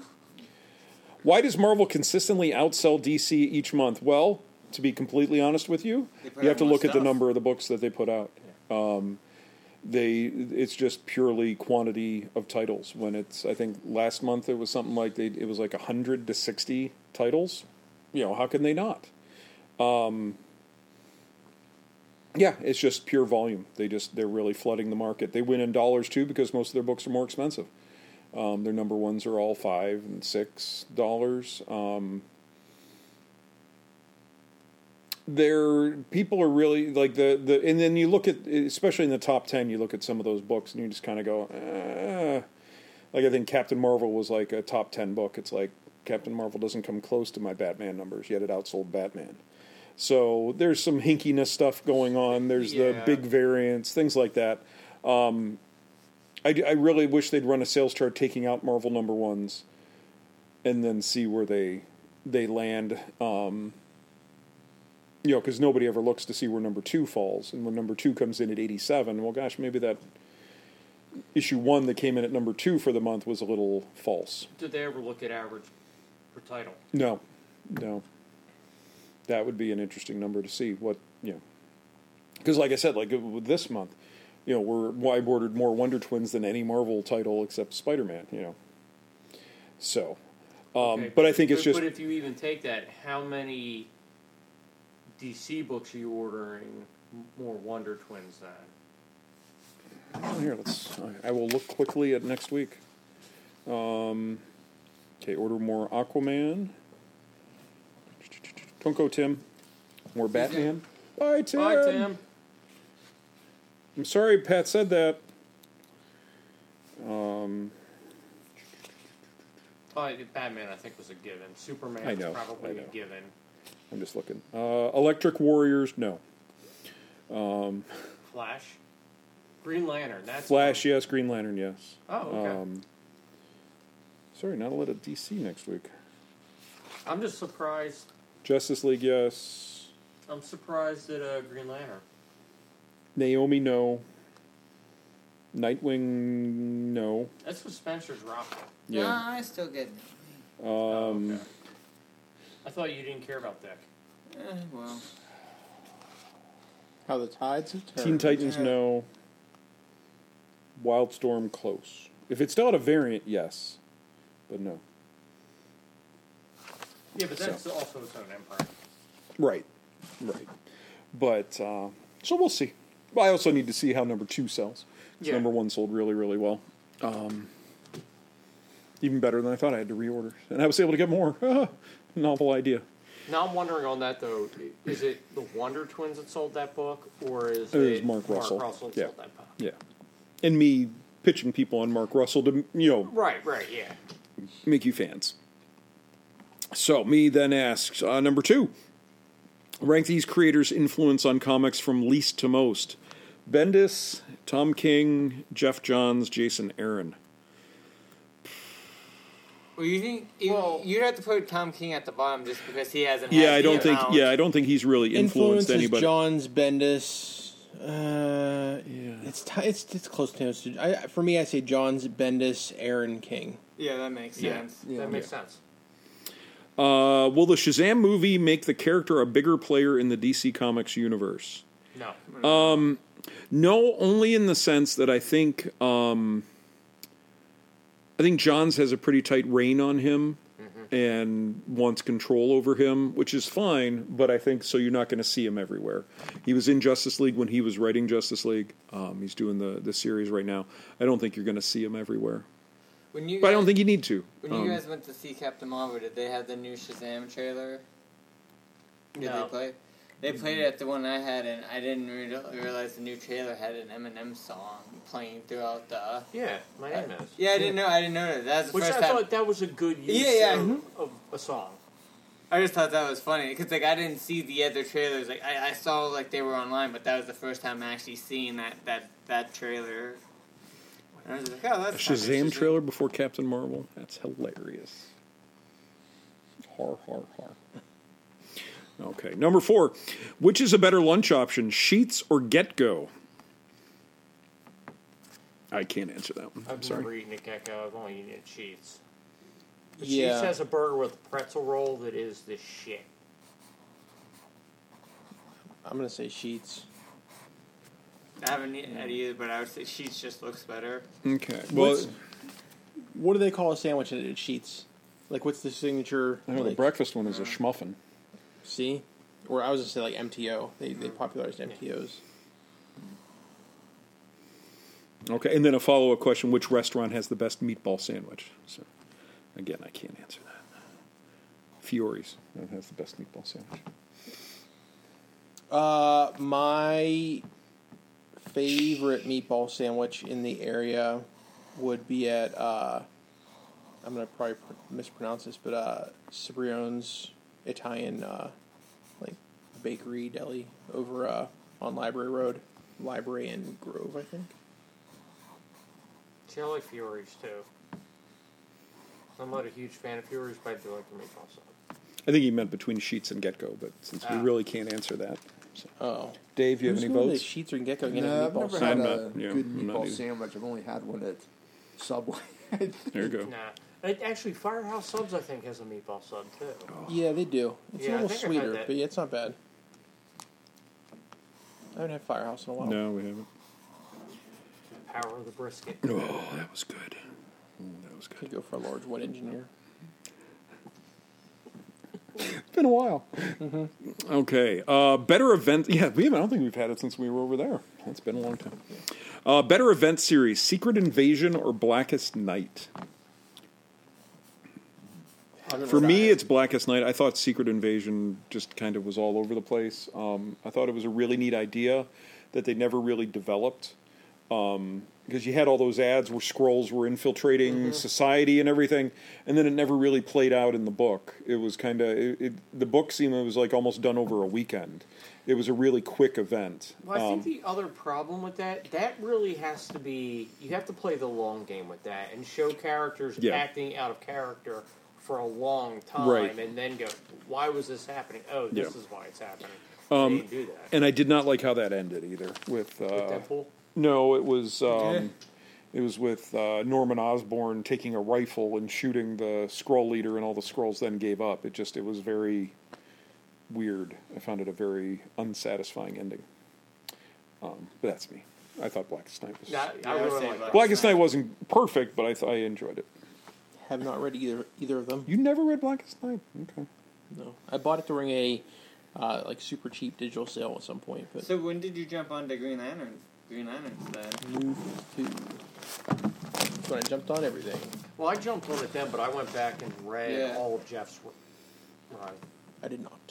Why does Marvel consistently outsell D C each month? Well, to be completely honest with you, They put you have out to more look at the stuff. number of the books that they put out. Um, they it's just purely quantity of titles. When it's, I think last month it was something like they it was like a hundred to sixty titles. You know, how can they not? Um, yeah, it's just pure volume. They just they're really flooding the market. They win in dollars too because most of their books are more expensive. Um, their number ones are all five and six dollars. Um, There, people are really like the, the, and then you look at, especially in the top ten, you look at some of those books and you just kind of go, eh. Like I think Captain Marvel was like a top ten book. It's like Captain Marvel doesn't come close to my Batman numbers, yet it outsold Batman. So there's some hinkiness stuff going on. There's the Yeah. big variants, things like that. Um, I, I really wish they'd run a sales chart taking out Marvel number ones, and then see where they they land. Um, you know, because nobody ever looks to see where number two falls, and when number two comes in at eighty-seven, well, gosh, maybe that issue one that came in at number two for the month was a little false. Did they ever look at average per title? No, no, that would be an interesting number to see what you know. Because, like I said, like with this month, you know, we're I ordered more Wonder Twins than any Marvel title except Spider-Man. You know, so, um, Okay, but I think it's but, just But if you even take that, how many D C books are you ordering more Wonder Twins than? oh, here. Let's. I, I will look quickly at next week. Um, okay, order more Aquaman. Don't go, Tim. More Batman. Bye, Tim. Bye, Tim. I'm sorry, Pat said that. Um, Oh, Batman, I think, was a given. Superman I know, was probably I know. a given. I'm just looking. Uh, Electric Warriors, no. Um, Flash, Green Lantern. That's Flash, yes. Green Lantern, yes. Oh, okay. Um, sorry, not a lot of D C next week. I'm just surprised. Justice League, yes. I'm surprised at uh, Green Lantern. Naomi, no. Nightwing, no. That's what Spencer's rocking. Yeah. Nah, I still get. Um, Oh, okay. I thought you didn't care about Dick. Eh, well, How the tides have turned. Teen Titans, Yeah. no. Wildstorm close. If it's still at a variant, yes, but no. Yeah, but that's also its own empire. Right, right. But uh, so we'll see. But I also need to see how number two sells. 'Cause Yeah. Number one sold really, really well. Um, even better than I thought. I had to reorder, and I was able to get more. Novel idea. Now I'm wondering on that though, is it the Wonder Twins that sold that book, or is It it, was Mark Russell. Mark Russell that Yeah. sold that book? Yeah, and me pitching people on Mark Russell to you know Right, right, yeah. make you fans. So me then asks uh, number two. Rank these creators' influence on comics from least to most. Bendis, Tom King, Jeff Johns, Jason Aaron. Well, you think you, Well- you'd have to put Tom King at the bottom just because he hasn't. Yeah, had I the don't think. amount. Yeah, I don't think he's really influenced Influences anybody. Johns, Bendis. Uh, Yeah. it's t- it's it's close to it. I, for me, I say Johns, Bendis, Aaron, King. Yeah, that makes Yeah. sense. Yeah. That makes sense. Uh, will the Shazam movie make the character a bigger player in the D C Comics universe? No. Um, no, only in the sense that I think um, I think Johns has a pretty tight rein on him and wants control over him, which is fine. But I think so. You're not going to see him everywhere. He was in Justice League when he was writing Justice League. Um, he's doing the the series right now. I don't think you're going to see him everywhere. When you But I guys, don't think you need to. when Um, you guys went to see Captain Marvel, did they have the new Shazam trailer? Did No. they play? They played it at the one I had, and I didn't re- realize the new trailer had an Eminem song playing throughout the. Yeah, my name is. Yeah, I didn't know. I didn't know that. That's the Which first I time. thought that was a good use Yeah, yeah, of, mhm. of a song. I just thought that was funny because like I didn't see the other trailers. Like I, I saw like they were online, but that was the first time actually seeing that that that trailer. And I was like, oh, A that's kinda Shazam interesting. trailer before Captain Marvel? That's hilarious. Har, har, har. Okay, number four. Which is a better lunch option, Sheets or Get Go? I can't answer that one. I'm I've sorry. never eaten at Gecko. I've only eaten at Sheets. But Yeah. Sheets has a burger with a pretzel roll that is the shit. I'm gonna say Sheets. I haven't eaten it either, but I would say Sheets just looks better. Okay. Well, What's- What do they call a sandwich at, at Sheets? Like, what's the signature? I know the like, breakfast one is a schmuffin. See, or I was gonna say like M T O. They they popularized M T Os. Okay, and then a follow-up question: which restaurant has the best meatball sandwich? So, again, I can't answer that. Fiore's that has the best meatball sandwich. Uh, my favorite meatball sandwich in the area would be at uh, I'm gonna probably pr- mispronounce this, but uh, Cibrione's Italian uh, like bakery deli over uh, on Library Road, Library and Grove, I think. See, I like Furies too. I'm not a huge fan of Furies, but I do like the meatball sub. I think he meant between Sheets and Get Go, but since we Ah. really can't answer that, so. Oh, Dave, you have Who's any going to votes? Sheets or Gecko again? No, at I've meatball never sandwich? had I'm a not- yeah, good I'm not meatball either. sandwich. I've only had one at Subway. There you go. Nah. It, actually, Firehouse Subs, I think, has a meatball sub too. Yeah, they do. It's Yeah, I a little think I've had sweeter, that. but yeah, it's not bad. I haven't had Firehouse in a while. No, we haven't. Power of the brisket. Oh, that was good. Mm, that was good. Could go for a large wood engineer. It's been a while. Okay. Uh, better event. Yeah, we haven't, I don't think we've had it since we were over there. It's been a long time. Uh, better event series: Secret Invasion or Blackest Night? For me, it's Blackest Night. I thought Secret Invasion just kind of was all over the place. Um, I thought it was a really neat idea that they never really developed. Um, because you had all those ads where Skrulls were infiltrating society and everything, and then it never really played out in the book. It was kind of it, it, the book seemed it was like almost done over a weekend. It was a really quick event. Well, I Um, think the other problem with that, that really has to be, you have to play the long game with that and show characters Yeah. acting out of character for a long time, Right. and then go, why was this happening? Oh, this Yeah. is why it's happening. Um, they didn't do that. and I did not like how that ended either. With, uh, With Deadpool? no, it was um, Yeah. it was with uh, Norman Osborn taking a rifle and shooting the Skrull leader, and all the Skrulls then gave up. It just it was very weird. I found it a very unsatisfying ending. Um, but that's me. I thought Blackest Night was. Yeah, Yeah, I I would really say like Black- that. Blackest Night wasn't perfect, but I th- I enjoyed it. Have not read either either of them. You never read Blackest Night? Okay. No, I bought it during a uh, like super cheap digital sale at some point. But So when did you jump onto Green Lantern? Green Lanterns then? Move to. That's when I jumped on everything. Well, I jumped on it then, but I went back and read Yeah. all of Jeff's work. Right. I did not.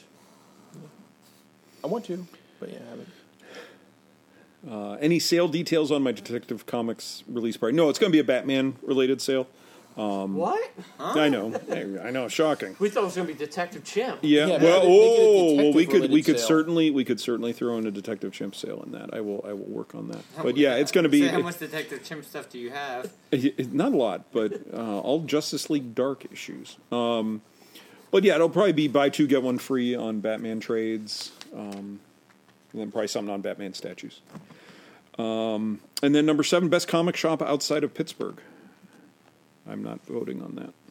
I want to, but yeah, I haven't. Uh, any sale details on my Detective Comics release party? No, it's going to be a Batman-related sale. What? I know. I know. Shocking. We thought it was going to be Detective Chimp. Yeah. Yeah, well, they- they get a oh, well, we could detective-related we could sale. certainly we could certainly throw in a Detective Chimp sale in that. I will I will work on that. But yeah, it's going to be So how much Detective Chimp stuff do you have? it- it- not a lot, but uh, all Justice League Dark issues. Um, but yeah, it'll probably be buy two get one free on Batman trades, um, and then probably something on Batman statues. Um, and then number seven, best comic shop outside of Pittsburgh. I'm not voting on that.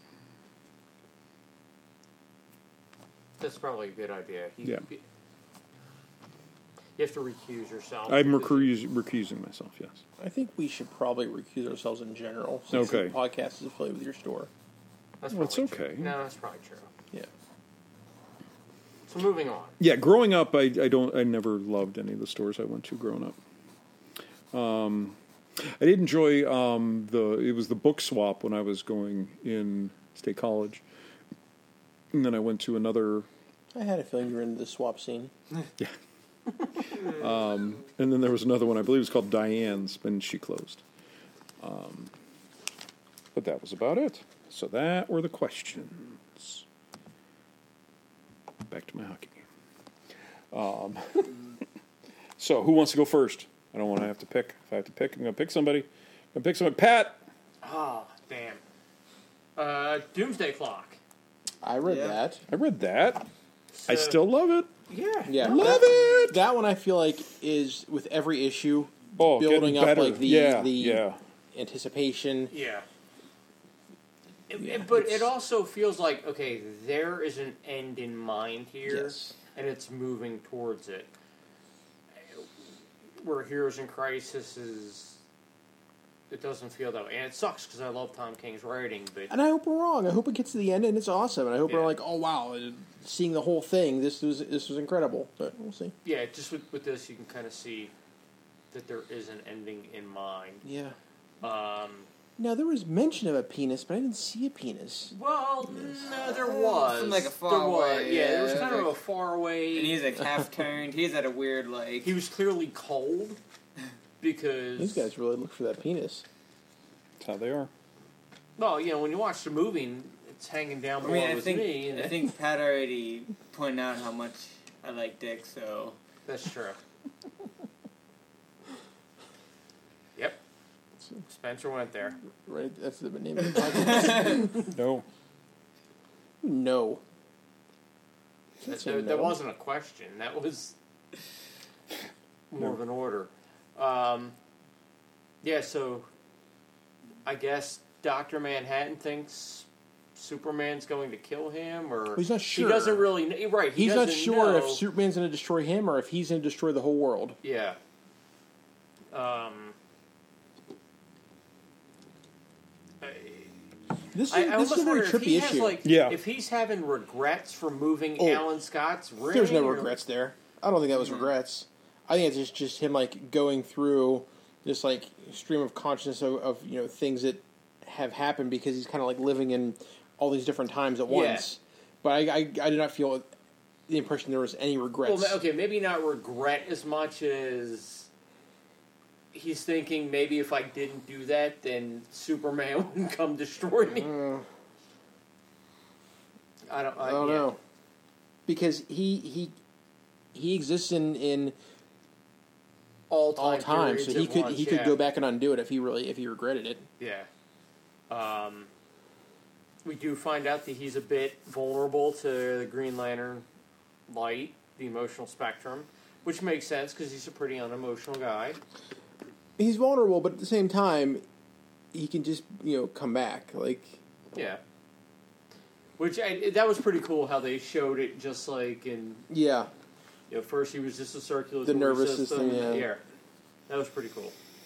That's probably a good idea. You, Yeah. You have to recuse yourself. I'm because- recuse, recusing myself. Yes. I think we should probably recuse ourselves in general. Since Okay. The podcast is affiliated with your store. That's Well, it's probably true. okay. No, that's probably true. Yeah. So moving on. Yeah, growing up, I, I don't, I never loved any of the stores I went to growing up. Um, I did enjoy um, the. It was the book swap when I was going in State College, and then I went to another. I had a feeling you were into the swap scene. Yeah. um, and then there was another one. I believe it was called Diane's, and she closed. Um, but that was about it. So that were the questions. Back to my hockey game. Um, so who wants to go first? I don't want to have to pick. If I have to pick, I'm going to pick somebody. I'm going to pick somebody. Pat! Oh, damn. Uh, Doomsday Clock. I read Yeah. that. I read that. I So- still love it. Yeah. Yeah, Love that, it! That one I feel like is with every issue Oh, building getting up better. like the yeah, the yeah. anticipation. Yeah. It- Yeah, it- but it's- it also feels like, okay, there is an end in mind here, Yes. and it's moving towards it. Where Heroes in Crisis is, it doesn't feel that way. And it sucks because I love Tom King's writing, but And I hope we're wrong. I hope it gets to the end and it's awesome. And I hope Yeah. we're like, oh wow, seeing the whole thing. This was this was incredible. But we'll see. yeah, just with, with this, you can kind of see that there is an ending in mind. Yeah. Um, Now there was mention of a penis, but I didn't see a penis. well, no, there was. From like a far there was, away, Yeah, there was yeah, kind of like- a far away. And he's like half turned. He's at a weird like. He was clearly cold because These guys really look for that penis. That's how they are. Well, you know, when you watch the movie, it's hanging down I below mean, I his think knee. And I think Pat already pointed out how much I like dick. So that's true. Yep. Spencer went there. Right? That's the name of the podcast. No. No. That, Can't say there, there no. wasn't a question. That was more of an order. Um, yeah, so I guess Doctor Manhattan thinks Superman's going to kill him, or He's not sure. He doesn't really. Kn- right. He He's not doesn't sure know. if Superman's going to destroy him or if he's going to destroy the whole world. Yeah. Um. This is, I, I this almost is a very wonder if trippy he has issue. like Yeah. if he's having regrets for moving Oh. Alan Scott's ring. There's no or- regrets there. I don't think that was regrets. I think it's just, just him like going through this like stream of consciousness of, of you know things that have happened because he's kind of like living in all these different times at Yeah. once. But I, I, I did not feel the impression there was any regrets. Well, okay, maybe not regret as much as he's thinking maybe if I didn't do that, then Superman wouldn't come destroy me. Uh, I don't. I, I don't yeah. know because he he he exists in in All time, all time, so periods he at could once, he could yeah. go back and undo it if he really if he regretted it. Yeah. Um, we do find out that he's a bit vulnerable to the Green Lantern light, the emotional spectrum, which makes sense because he's a pretty unemotional guy. He's vulnerable, but at the same time, he can just you know come back. Like Yeah. Which I, that was pretty cool how they showed it, just like in yeah, you know first he was just a circulatory The nervous system, yeah. yeah, that was pretty cool.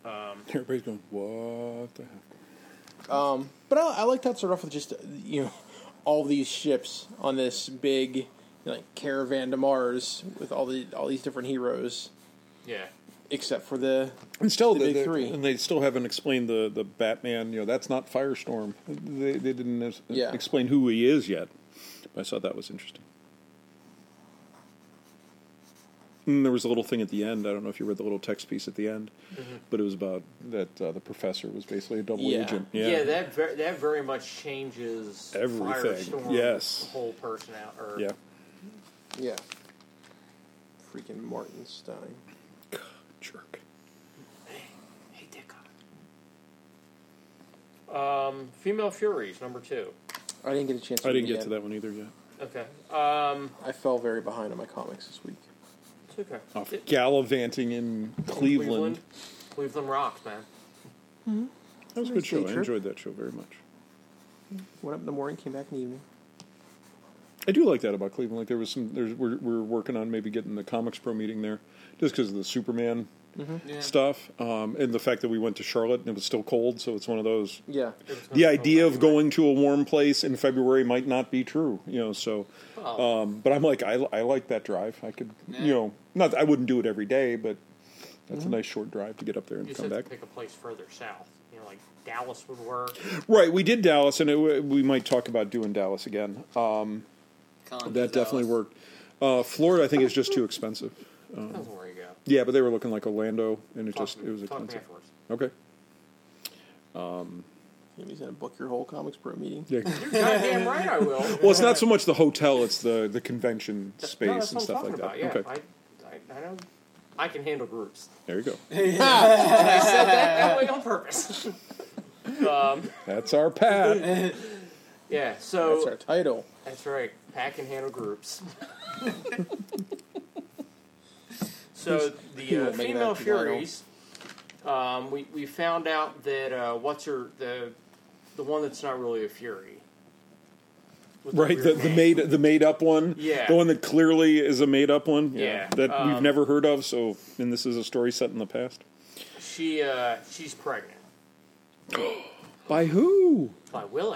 Um, Everybody's going, what the heck? Um, but I, I like that start off with just, uh, you know, all these ships on this big, you know, like caravan to Mars with all the all these different heroes, yeah. except for the And still, the the, big the- three. and they still haven't explained the, the Batman. You know, that's not Firestorm. They they didn't uh, Yeah. explain who he is yet. But I thought that was interesting. And there was a little thing at the end. I don't know if you read the little text piece at the end, Mm-hmm. but it was about that uh, the professor was basically a double Yeah. agent. Yeah, Yeah, that ver- that very much changes Everything. Firestorm's Yes. whole personality. Or, yeah. yeah, freaking Martin Stein. Jerk. Hey, Dick. Um, Female Furies, number two. I didn't get a chance. to I didn't read get it to yet. that one either yet. Okay. Um, I fell very behind on my comics this week. it's okay. Off It- gallivanting in Cleveland. Cleveland rocks, man. That was a Nice good show. day I trip. enjoyed that show very much. Went up in the morning, came back in the evening. I do like that about Cleveland. Like there was some, there's we're, we're working on maybe getting the Comics Pro meeting there, just because of the Superman Yeah. stuff, um, and the fact that we went to Charlotte and it was still cold. So it's one of those. Yeah, The idea of going to a warm place in February might not be true, you know. So, Oh. um, but I'm like, I, I like that drive. I could, you know, not I wouldn't do it every day, but that's a nice short drive to get up there and You come said back. to pick a place further south. You know, like Dallas would work. Right, we did Dallas, and it, we might talk about doing Dallas again. Um, Colin that definitely Gonzalez. worked. Uh, Florida, I think, is just too expensive. Depends on where you go. Yeah, but they were looking like Orlando, and it Talk just to me- it was talk to me expensive. afterwards. Okay. he's gonna book your whole Comics Pro meeting. Yeah. You're goddamn right I will. Well, it's not so much the hotel; it's the the convention space no, that's and what I'm stuff talking like about. that. Yeah, Okay, I, I, I know. I can handle groups. there you go. I said that that way on purpose. um, That's our Pat. yeah, so That's our title. that's right. Pat can handle groups. so the uh, won't make it female out to vinyl. Furies, um, we we found out that uh, what's her the the one that's not really a Fury. With Right, the, weird the name. made the made up one. Yeah. the one that clearly is a made up one. Yeah, that we've um, never heard of. So, and this is a story set in the past. She uh, she's pregnant By who? by Willick,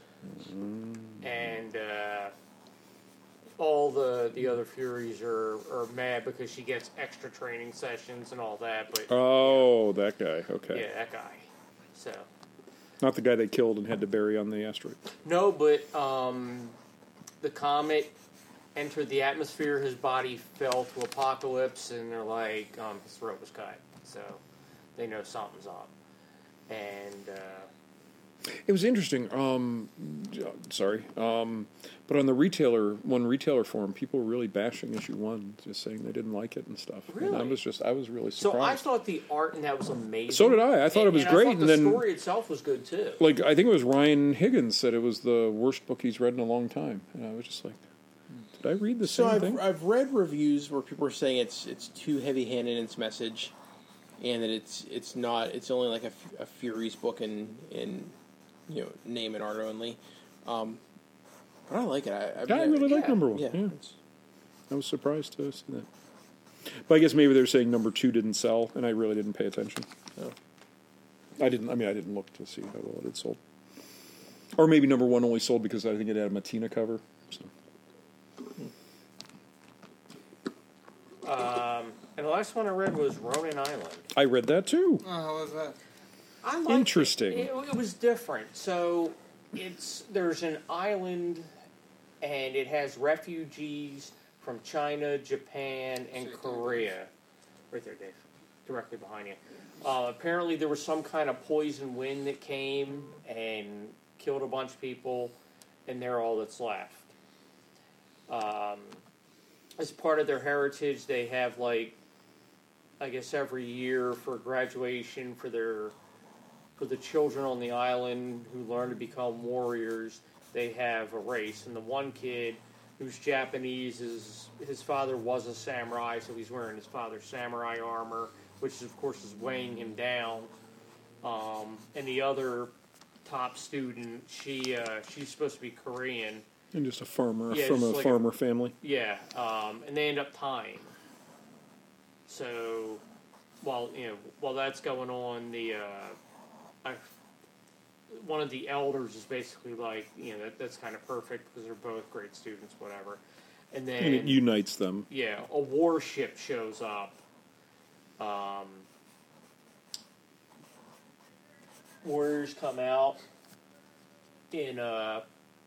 and uh, all the the other Furies are, are mad because she gets extra training sessions and all that. But Oh, that guy. Okay, yeah, that guy. So not the guy they killed and had to bury on the asteroid. no, but um, the comet entered the atmosphere. His body fell to Apocalypse, and they're like, um, his throat was cut, so they know something's up. And uh, It was interesting. Um, sorry, um, but on the retailer one retailer forum, people were really bashing issue one, just saying they didn't like it and stuff. And I Really? was just, I was really so I surprised. thought the art in that was amazing. So did I. I thought it was and, great, I and thought the then- story itself was good too. Like, I think it was Ryan Higgins said it was the worst book he's read in a long time, and I was just like, did I read the So same I've thing? I've read reviews where people are saying it's it's too heavy handed in its message, and that it's it's not it's only like a, F- a Furies book in in you know name and art only. Um, but I like it. I, I, Yeah, I really like yeah, number one. yeah. Yeah, I was surprised to see that. But I guess maybe they're saying number two didn't sell, and I really didn't pay attention. Oh. I didn't. I mean, I didn't look to see how well it had sold. Or maybe number one only sold because I think it had a Matina cover. So. Um, and the last one I read was Ronin Island. I read that too. Oh, how was that? I liked Interesting. It. It, it was different. So it's there's an island, and it has refugees from China, Japan, and Sure, Korea. Right there, Dave. Directly behind you. Uh, apparently, there was some kind of poison wind that came and killed a bunch of people, and they're all that's left. Um, as part of their heritage, they have like, I guess every year for graduation for their for the children on the island who learn to become warriors, they have a race. And the one kid who's Japanese, is his father was a samurai, so he's wearing his father's samurai armor, which of course is weighing him down. Um, and the other top student, she uh, she's supposed to be Korean. And just a farmer Yeah, from just a like a- farmer family. Yeah, um, and they end up tying. So while you know while that's going on, the uh, I, one of the elders is basically like, you know, that, that's kind of perfect because they're both great students, whatever. And then And it unites them. yeah, a warship shows up. Um, warriors come out in uh,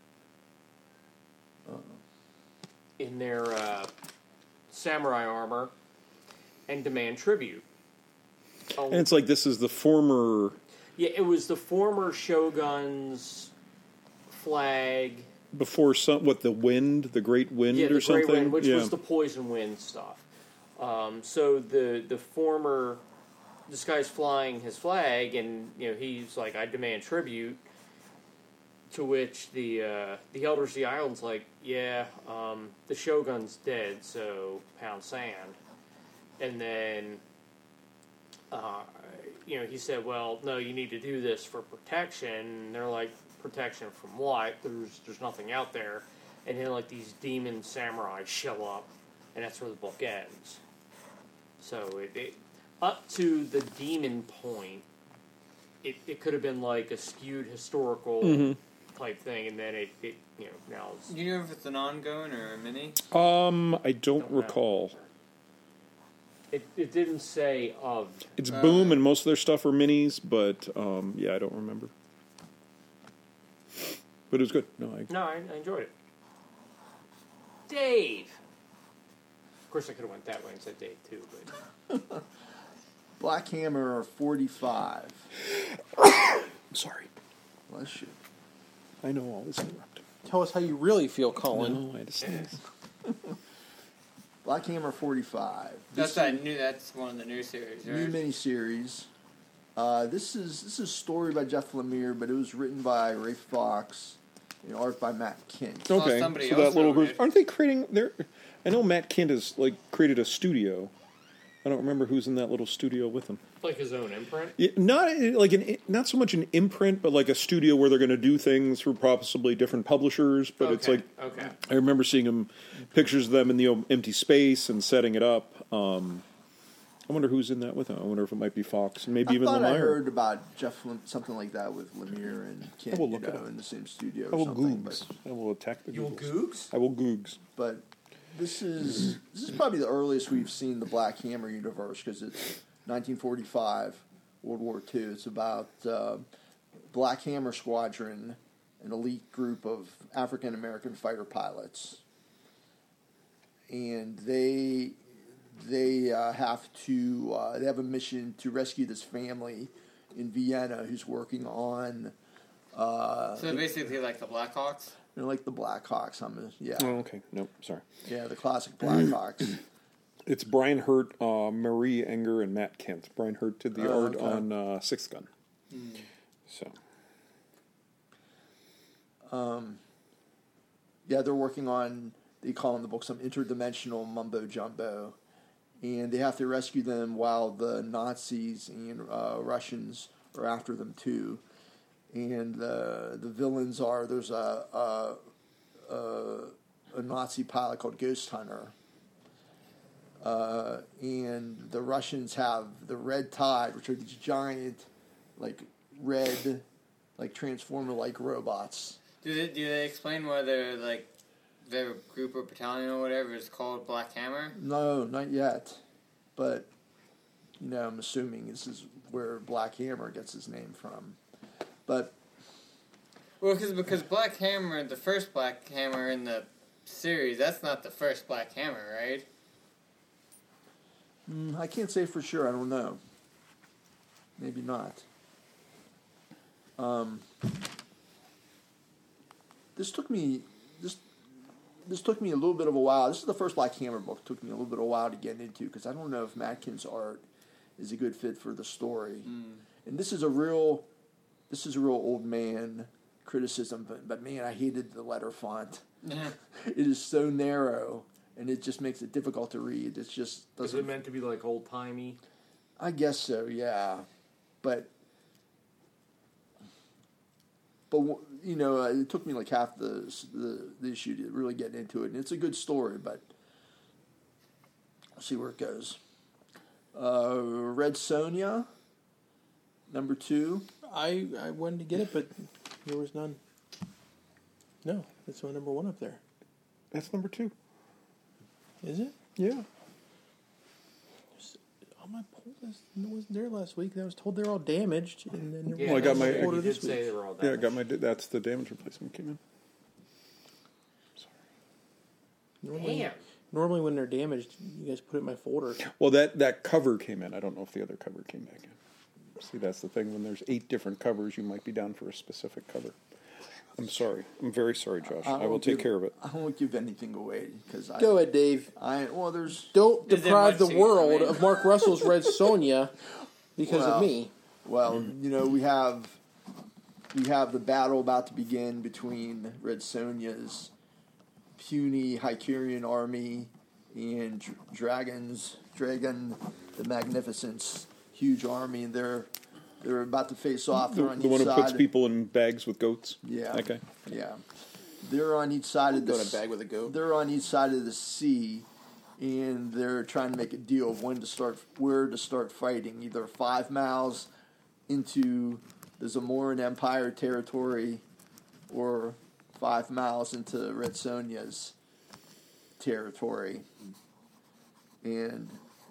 in their uh, samurai armor and demand tribute. Oh, And it's like this is the former. yeah, it was the former shogun's flag. Before some, what, the wind, the Great Wind Yeah, or the Grey something? Wind, which yeah. was the poison wind stuff. Um, so the the former, this guy's flying his flag, and you know he's like, I demand tribute. To which the uh, the elders of the island's like, yeah, um, the shogun's dead, so pound sand. And then, uh, you know, he said, well, no, you need to do this for protection. And they're like, protection from what? There's there's nothing out there. And then like these demon samurai show up, and that's where the book ends. So it, it up to the demon point, it, it could have been like a skewed historical Mm-hmm. type thing, and then it, it you know now it's, Do you know if it's an ongoing or a mini? Um, I don't, Don't know. recall. it it didn't say of. It's Uh, Boom, and most of their stuff are minis, but um, yeah, I don't remember. But it was good. No, I, No, I, I enjoyed it. Dave. Of course, I could have went that way and said Dave too, but Black Hammer forty-five. sorry. Bless you. I know all this interrupting. Tell us how you really feel, Colin. No, I had to sneeze. Black Hammer forty-five. That's This that new. That's one of the new series, new right? miniseries. Uh, this is this is a story by Jeff Lemire, but it was written by Ray Fox and art by Matt Kent. Well, Okay, somebody so else that little wrote group, it. aren't they creating their? I know Matt Kent has like created a studio. I don't remember who's in that little studio with him. like his own imprint. Yeah, not like an not so much an imprint, but like a studio where they're going to do things for possibly different publishers. But it's Okay, like okay. I remember seeing them pictures of them in the empty space and setting it up. Um, I wonder who's in that with them. I wonder if it might be Fox and maybe I even thought I Lemire. heard about Jeff Lem- something like that with Lemire and Kent, will you look it know, up. in the same studio I or will something. googs. But, I will attack the You will Googles. googs? I will googs. but this is this is probably the earliest we've seen the Black Hammer universe because it's nineteen forty-five, World War Two. It's about uh, Black Hammer Squadron, an elite group of African American fighter pilots, and they they uh, have to uh, they have a mission to rescue this family in Vienna who's working on uh, So basically, like the Blackhawks. you know, like the Blackhawks. I'm a, yeah Oh, okay. No, sorry. yeah the classic Blackhawks. It's Brian Hurt, uh, Marie Enger, and Matt Kent. Brian Hurt did the Oh, art okay. on uh, Sixth Gun. So Yeah, they're working on, they call in the book some interdimensional mumbo jumbo. And they have to rescue them while the Nazis and uh, Russians are after them too. And uh, the villains are, there's a, a, a, a Nazi pilot called Ghost Hunter. Uh, and the Russians have the Red Tide, which are these giant, like, red, like, transformer-like robots. Do they, do they explain whether like their group or battalion or whatever is called Black Hammer? No, not yet. But, you know, I'm assuming this is where Black Hammer gets his name from. But, Well, cause, because Black Hammer, the first Black Hammer in the series, that's not the first Black Hammer, right? mm, I can't say for sure. I don't know. Maybe not. Um, this took me... This This took me a little bit of a while. This is the first Black Hammer book. It took me a little bit of a while to get into because I don't know if Matkins' art is a good fit for the story. And this is a real, this is a real old man criticism. But, but man, I hated the letter font. It is so narrow, and it just makes it difficult to read. It's just Is doesn't. it meant to be like old timey? I guess so. Yeah, but. But you know, uh, it took me like half the, the the issue to really get into it, and it's a good story. But I'll see where it goes. Uh, Red Sonja, number two. I, I wanted to get it, but there was none. No, that's my number one up there. That's number two. Is it? Yeah. On my poll list, it wasn't there last week. I was told they're all damaged, and then Yeah, Well, I got my- you order did this say week. they were all Yeah, I damaged. got my. That's the damage replacement came in. Normally, Damn. normally when they're damaged, you guys put it in my folder. Well, that that cover came in. I don't know if the other cover came back in. See, that's the thing. When there's eight different covers, you might be down for a specific cover. I'm sorry. I'm very sorry, Josh. I, will won't take give- care of it. I won't give anything away because I. Go ahead, Dave. I well, there's Don't Is there deprive the much to- world I mean- of Mark Russell's Red Sonja because Well, of me. well, you know, we have we have the battle about to begin between Red Sonja's puny Hyperion army and Dr- Dragon's Dragon the Magnificent's huge army, and they're they're about to face off. The, They're on the each one who puts side. people in bags with goats. Yeah. Okay. Yeah, they're on each side of Go in a this. bag with a goat. They're on each side of the sea, and they're trying to make a deal of when to start, where to start fighting. Either five miles into the Zamoran Empire territory, or five miles into Red Sonja's territory. And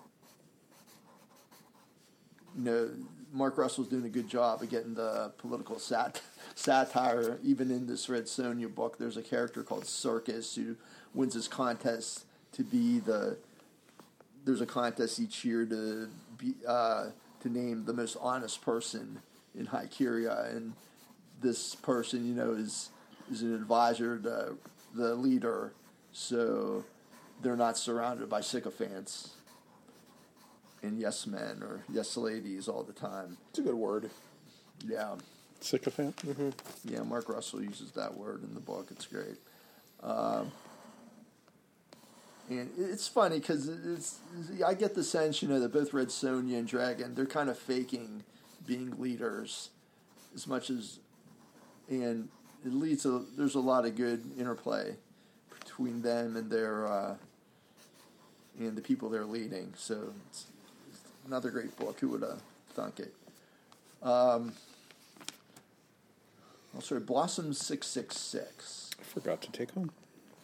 you know, Mark Russell's doing a good job of getting the political sat- satire. Even in this Red Sonja book, there's a character called Circus who wins this contest to be the. There's a contest each year to be uh, to name the most honest person in Hykeria, and this person, you know, is is an advisor to the leader, so they're not surrounded by sycophants and yes men or yes ladies all the time. It's a good word. Yeah, Sycophant. yeah. Mark Russell uses that word in the book. It's great. Um, and it's funny because it's, I get the sense, you know, that both Red Sonja and Dragon, they're kind of faking being leaders as much as, and it leads to, there's a lot of good interplay between them and their, uh, and the people they're leading. So it's, it's another great book. Who would have thunk it? Um, oh, sorry, Blossom six six six. I forgot to take home.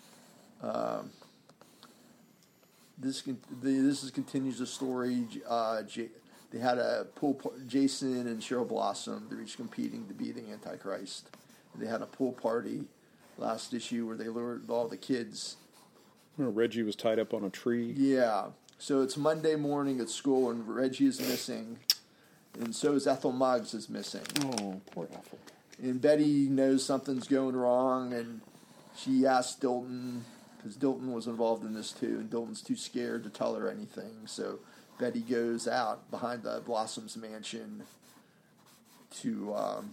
This con- the, this is continues the story. Uh, J- they had a pool. Par- Jason and Cheryl Blossom. They're each competing to be the Antichrist. They had a pool party last issue where they lured all the kids. Oh, Reggie was tied up on a tree. Yeah. So it's Monday morning at school, and Reggie is missing, and so is Ethel Muggs is missing. Oh, poor Ethel. And Betty knows something's going wrong, and she asks Dilton, because Dilton was involved in this too, and Dilton's too scared to tell her anything. So Betty goes out behind the Blossoms mansion to um,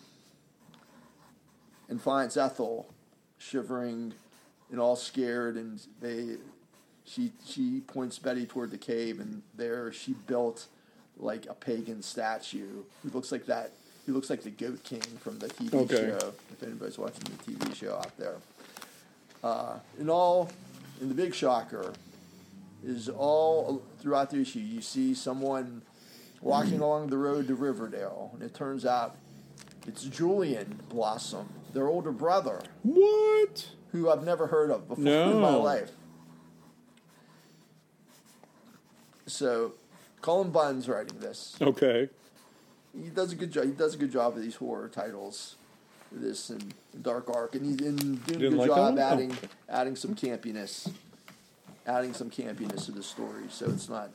and finds Ethel shivering and all scared, and they she she points Betty toward the cave, and there she built like a pagan statue. He looks like that. He looks like the Goat King from the T V Okay. show. If anybody's watching the T V show out there, uh, in all, in the big shocker, is all throughout the issue. You see someone walking along the road to Riverdale, and it turns out it's Julian Blossom, their older brother, What? who I've never heard of before in my No. life. So, Colin Bunn's writing this. Okay. He does a good job. He does a good job of these horror titles, this and Dark Ark, and he's in doing a Didn't good like job that one? adding Oh, okay. adding some campiness, adding some campiness to the story, so it's not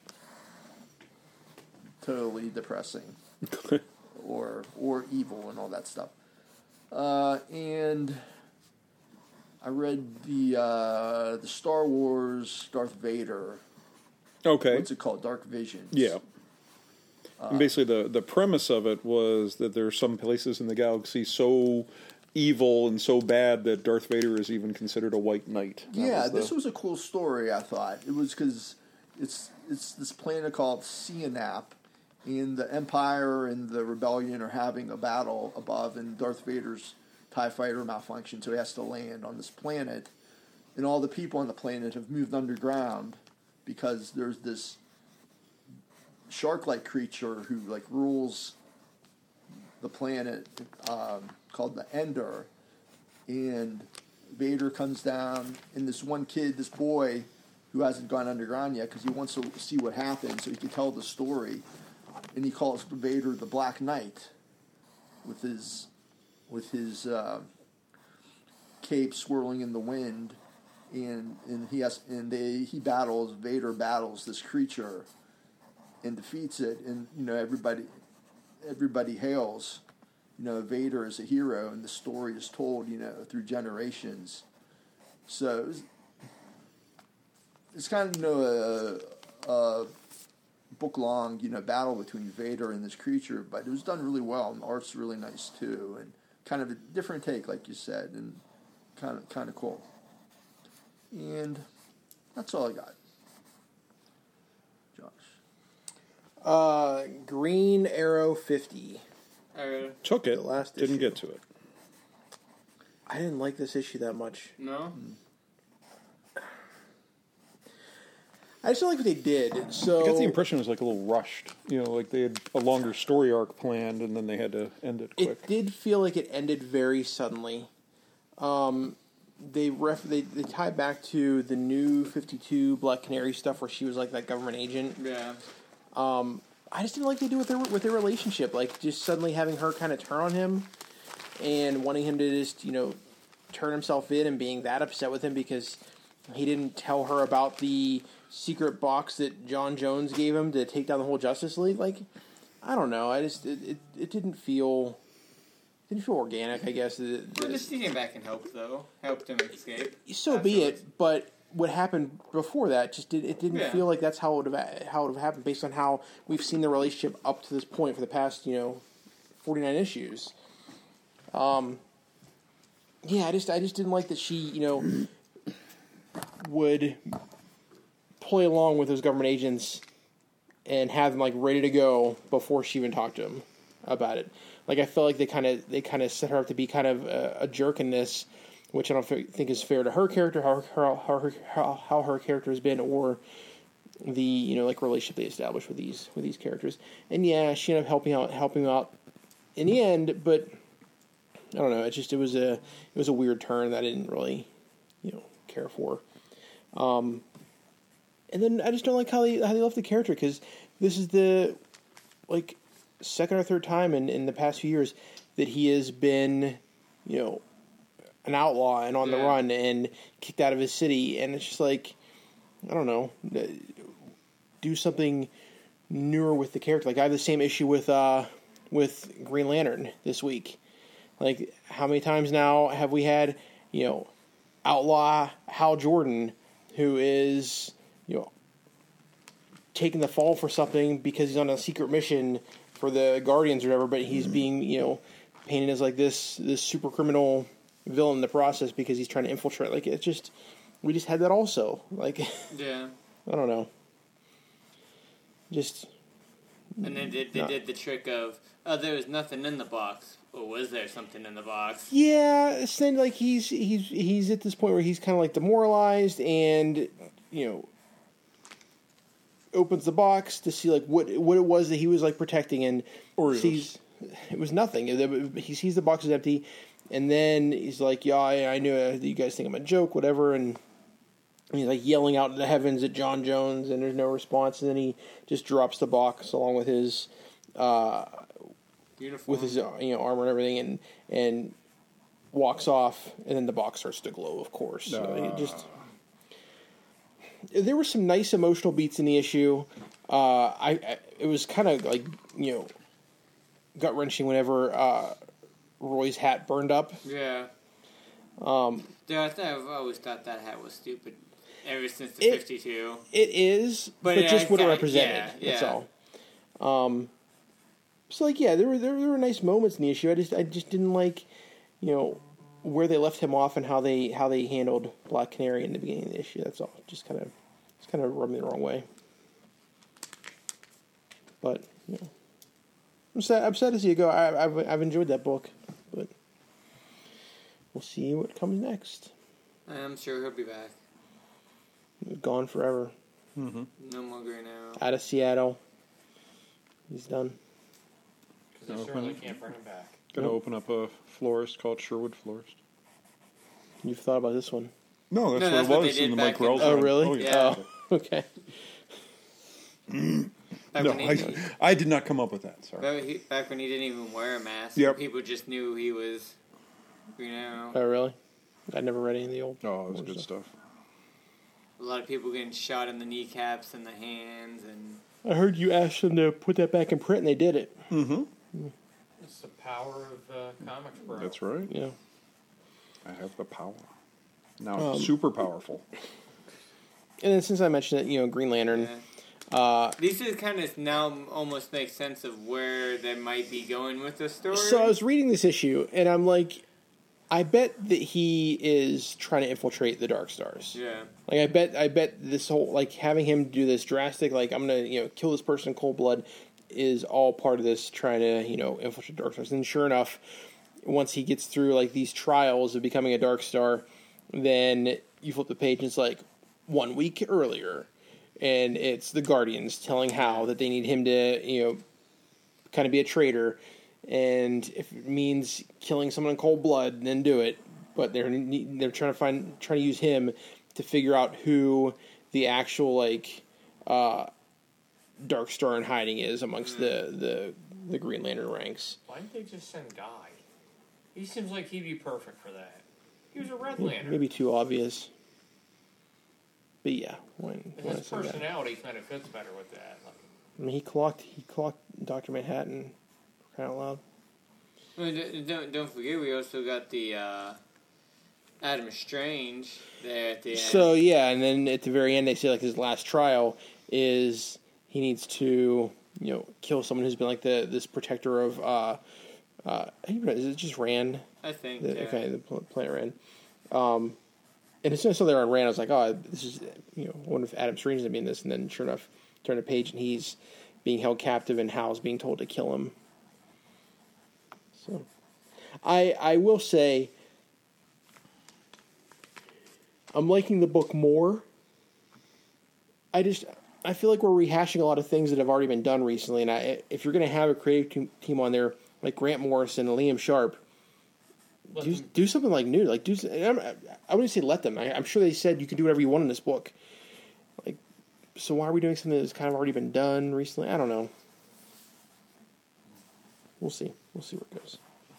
totally depressing or or evil and all that stuff. Uh, and I read the uh, the Star Wars Darth Vader. Okay. What's it called? Dark Visions. Yeah. And basically, the, the premise of it was that there are some places in the galaxy so evil and so bad that Darth Vader is even considered a white knight. That Yeah, was the- this was a cool story. I thought it was because it's it's this planet called Sionap, and the Empire and the Rebellion are having a battle above, and Darth Vader's TIE fighter malfunctioned, so he has to land on this planet, and all the people on the planet have moved underground because there's this shark-like creature who like rules the planet um, called the Ender, and Vader comes down, and this one kid, this boy, who hasn't gone underground yet because he wants to see what happens so he can tell the story, and he calls Vader the Black Knight with his with his uh, cape swirling in the wind, and and he has and they he battles Vader battles this creature and defeats it, and you know everybody everybody hails you know Vader as a hero, and the story is told you know through generations. So it was, it's kind of you know a, a book long you know battle between Vader and this creature, but it was done really well, and the art's really nice too, and kind of a different take, like you said, and kind of kind of cool. And that's all I got. Josh. Uh, Green Arrow fifty. Uh, Took it, The last didn't issue. get to it. I didn't like this issue that much. no? I just don't like what they did. So I got the impression it was like a little rushed. You know, like they had a longer story arc planned, and then they had to end it quick. it did feel like it ended very suddenly. Um, they ref they they tie back to the new fifty-two Black Canary stuff where she was like that government agent. Yeah. I just didn't like what they do with their with their relationship. Like just suddenly having her kind of turn on him and wanting him to just you know turn himself in and being that upset with him because he didn't tell her about the secret box that John Jones gave him to take down the whole Justice League. Like I don't know. I just it it, it didn't feel didn't feel organic. I guess. The- the- Well, just sneaking back and helped though. Helped him escape. so be Afterwards. it. But what happened before that just did it didn't Yeah. feel like that's how it would have how it would have happened based on how we've seen the relationship up to this point for the past you know forty-nine issues. Um. Yeah, I just I just didn't like that she you know would play along with those government agents and have them like ready to go before she even talked to him about it. Like I felt like they kind of they kind of set her up to be kind of a, a jerk in this, which I don't fe- think is fair to her character, how her, how her how, how her character has been, or the you know like relationship they established with these with these characters. And yeah, she ended up helping out helping out in the end, but I don't know. It just it was a it was a weird turn that I didn't really you know care for. Um, and then I just don't like how they how they left the character because this is the like second or third time in, in the past few years that he has been you know an outlaw and on the Yeah. run and kicked out of his city, and it's just like I don't know, do something newer with the character. Like I have the same issue with uh with Green Lantern this week. Like how many times now have we had you know outlaw Hal Jordan who is you know taking the fall for something because he's on a secret mission for the Guardians or whatever, but he's being you know painted as like this this super criminal villain in the process because he's trying to infiltrate. Like it's just we just had that also. Like Yeah. I don't know. Just And then they, they No. did the trick of, oh, there was nothing in the box. Or was there something in the box? yeah, it's then like he's he's he's at this point where he's kind of like demoralized and you know opens the box to see like what what it was that he was like protecting and Oreos. sees it was nothing. He sees the box is empty, and then he's like, "Yeah, I, I knew uh, you guys think I'm a joke, whatever." And he's like yelling out in the heavens at John Jones, and there's no response. And then he just drops the box along with his uh, Uniform. with his uh, you know armor and everything, and and walks off. And then the box starts to glow, of course. So it just there were some nice emotional beats in the issue. Uh, I, I it was kind of like you know gut wrenching whenever uh, Roy's hat burned up. Yeah. Um, Yeah, I thought, I've always thought that hat was stupid. Ever since the It- fifty-two. It is, but, But yeah, just what it exact- represented. yeah, That's yeah. all. Um, so like, yeah, there were there, there were nice moments in the issue. I just I just didn't like, you know, where they left him off and how they how they handled Black Canary in the beginning of the issue. That's all. Just kind of just kind of rubbed me the wrong way. But you know, I'm sad. I'm sad to see it go. I, I've I've enjoyed that book, but we'll see what comes next. I'm sure he'll be back. Gone forever, No more Green Arrow. out of Seattle. He's done. Because they No, certainly well- can't bring him back. Going to Nope. open up a florist called Sherwood Florist. You've thought about this one? No, that's No, what that's it what they was did in the back Mike in Rells the- Oh, run. really? yeah. Oh, okay. Back, No, when he, I, I did not come up with that. Sorry. back, he, back when he didn't even wear a mask, Yep. people just knew he was, you know, Oh, really? I never read any of the old. Oh, it was old good stuff. stuff. a lot of people getting shot in the kneecaps and the hands, and I heard you asked them to put that back in print, and they did it. Mm-hmm. It's the power of uh, comics, bro. That's right. Yeah. I have the power. Now I'm Um, super powerful. And then since I mentioned it, you know, Green Lantern. yeah. Uh, These is kind of now almost make sense of where they might be going with the story. so I was reading this issue, and I'm like, I bet that he is trying to infiltrate the Dark Stars. yeah, Like I bet, I bet this whole like having him do this drastic, like I'm gonna you know kill this person in cold blood, is all part of this trying to you know infiltrate Dark Stars. And sure enough, once he gets through like these trials of becoming a Dark Star, then you flip the page and it's like one week earlier, and it's the Guardians telling Hal that they need him to you know kind of be a traitor, and if it means killing someone in cold blood, then do it. But they're they're trying to find trying to use him to figure out who the actual like uh, Dark Star in hiding is amongst the, the the Green Lantern ranks. Why didn't they just send Guy? He seems like he'd be perfect for that. He was a Red Lantern. Maybe too obvious, but yeah, when, when I His say that. personality kind of fits better with that. Like, I mean, he clocked he clocked Doctor Manhattan, for crying out loud. Well, d- don't don't forget we also got the uh, Adam Strange there at the end. So yeah, and then at the very end they say like his last trial is he needs to you know kill someone who's been like the this protector of uh uh how do you pronounce- is it just Rand? I think The, yeah. Okay, the pl- planet Rand. Um, and as soon as I saw they were on Rand, I was like, oh, this is you know I wonder if Adam Strange is gonna be in this. And then sure enough, turn the page and he's being held captive and Hal's being told to kill him. So, I I will say. I'm liking the book more. I just I feel like we're rehashing a lot of things that have already been done recently, and I, if you're going to have a creative team- team on there like Grant Morrison and Liam Sharp, let do them- do something like new. Like do I'm, I wouldn't say let them. I, I'm sure they said you can do whatever you want in this book. Like, so why are we doing something that's kind of already been done recently? I don't know. We'll see. We'll see where it goes.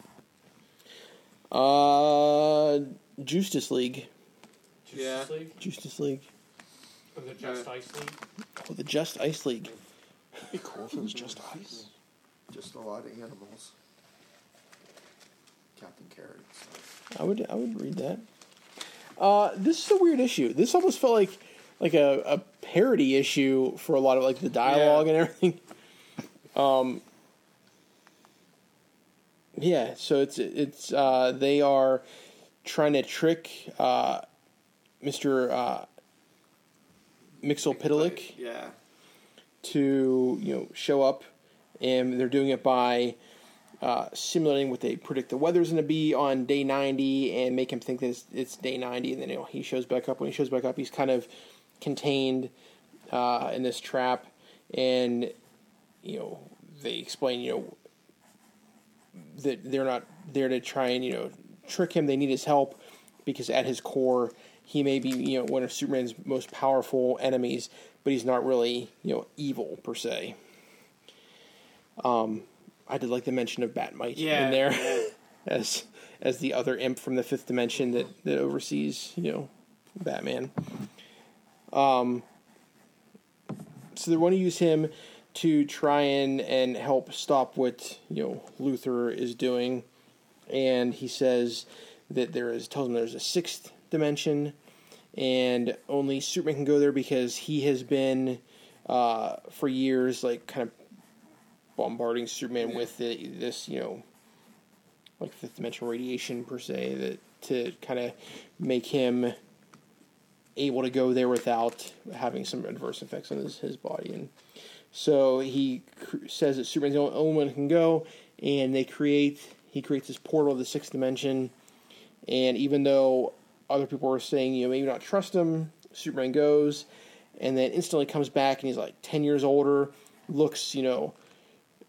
Uh, Justice League. Justice Yeah. League? Justice League. Or the Just Ice League? Oh, the Just Ice League. It'd be cool if it was just ice. Just a lot of animals. Captain Carrot. So. I would I would read that. Uh, this is a weird issue. This almost felt like like a, a parody issue for a lot of like the dialogue Yeah. and everything. Um, yeah, so it's it's uh, they are trying to trick uh, Mister Uh, Mixel-Pitalik Yeah. to you know show up, and they're doing it by uh, simulating what they predict the weather's going to be on day ninety, and make him think that it's, it's day ninety, and then you know, he shows back up. When he shows back up, he's kind of contained uh, in this trap, and you know they explain you know that they're not there to try and you know trick him. They need his help because at his core, he may be you know one of Superman's most powerful enemies, but he's not really you know evil per se. Um, I did like the mention of Batmite Yeah. in there as as the other imp from the fifth dimension that, that oversees you know Batman. Um, so they want to use him to try and, and help stop what you know Luthor is doing, and he says that there is tells him there's a sixth dimension, and only Superman can go there because he has been uh, for years like kind of bombarding Superman Yeah. with the, this you know like fifth dimensional radiation per se that to kind of make him able to go there without having some adverse effects on his, his body. And so he cr- says that Superman's the only, only one who can go, and they create he creates this portal to the sixth dimension. And even though other people are saying, you know, maybe not trust him, Superman goes, and then instantly comes back, and he's like ten years older, looks, you know,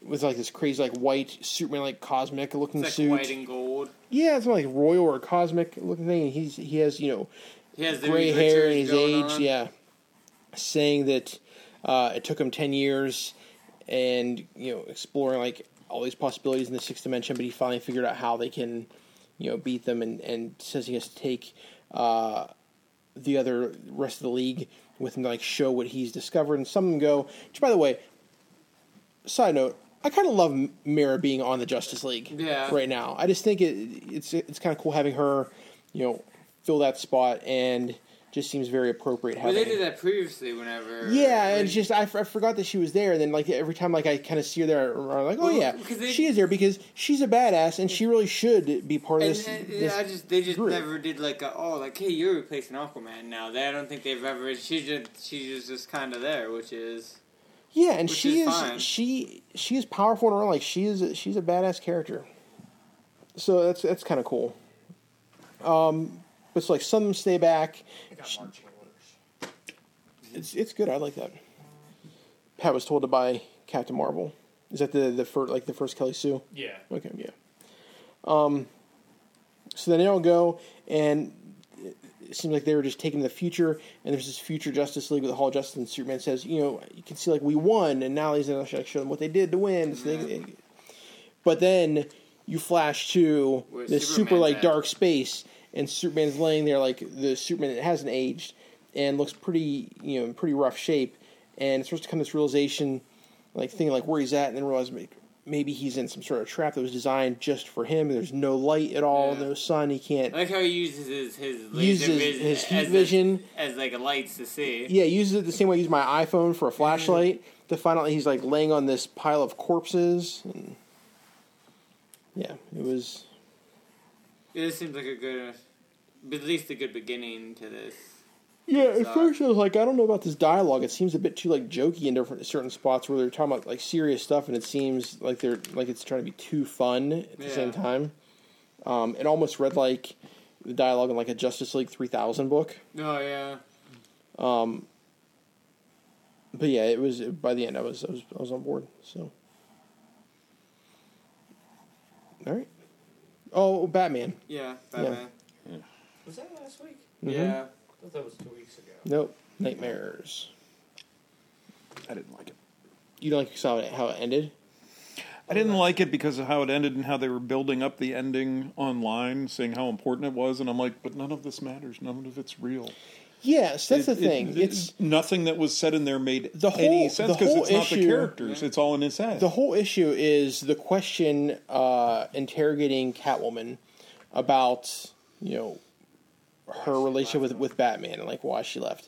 with like this crazy like white Superman like cosmic looking It's like suit. white and gold. Yeah, it's like royal or cosmic looking thing. And he's he has you know He has the gray Reed hair Richards and his going age. on. Yeah, saying that uh, it took him ten years and you know exploring like all these possibilities in the sixth dimension, but he finally figured out how they can you know beat them, and and says he has to take uh, the other rest of the league with him to like show what he's discovered. And some of them go, which by the way, side note, I kind of love Mira being on the Justice League Yeah. right now. I just think it, it's it's kind of cool having her, you know, fill that spot, and just seems very appropriate. Well, Having they did that previously whenever. yeah, and when- it's just I, f- I forgot that she was there, and then like every time like I kind of see her there, I'm like, oh Well, yeah, because they- she is there because she's a badass, and she really should be part of And, this. and, this I just they just group. never did like a, oh like hey you're replacing Aquaman now. They I don't think they've ever. She's just she's just kind of there, which is Yeah, and Which she is is, fine. she she is powerful in her own. Like she is she's a badass character. So that's that's kind of cool. Um, but it's like some of them stay back. I got marching orders. It's it's good. I like that. Pat was told to buy Captain Marvel. Is that the the first like the first Kelly Sue? Yeah. Okay, yeah. Um, so then they all go, and it seems like they were just taken to the future, and there's this future Justice League with the Hall of Justice, and Superman says, you know, you can see, like, we won, and now he's going to show them what they did to win. So they, but then you flash to Where's this super, Superman like, at? dark space, and Superman's laying there, like, the Superman that hasn't aged, and looks pretty, you know, in pretty rough shape, and it's supposed to come to this realization, like, thinking, like, where he's at, and then realize, maybe he's in some sort of trap that was designed just for him. There's no light at all, Yeah. no sun. He can't. I like how he uses his his laser Uses vision his heat as a- vision. as like a lights to see. Yeah, he uses it the same way I use my iPhone for a flashlight to find out he's like laying on this pile of corpses. And yeah, it was. It just seems like a good, but at least a good beginning to this. Yeah, at So- first I was like, I don't know about this dialogue. It seems a bit too like jokey in different certain spots where they're talking about like serious stuff, and it seems like they're like it's trying to be too fun at the Yeah. same time. Um, it almost read like the dialogue in like a Justice League three thousand book. Oh yeah, But yeah, it was by the end I was I was I was on board. So, all right. Oh, Batman. yeah, Batman. Was that last week? Yeah. I thought that was two weeks ago. Nope. Nightmares. I didn't like it. You don't like how it, how it ended? I didn't like it because of how it ended and how they were building up the ending online, saying how important it was, and I'm like, but none of this matters. None of it's real. Yes, that's It- the it- thing. it- it's nothing that was said in there made The any whole- sense the because whole it's not the issue- characters; it's all in his head. the whole issue is the question uh, interrogating Catwoman about you know her relationship with with Batman and like why she left,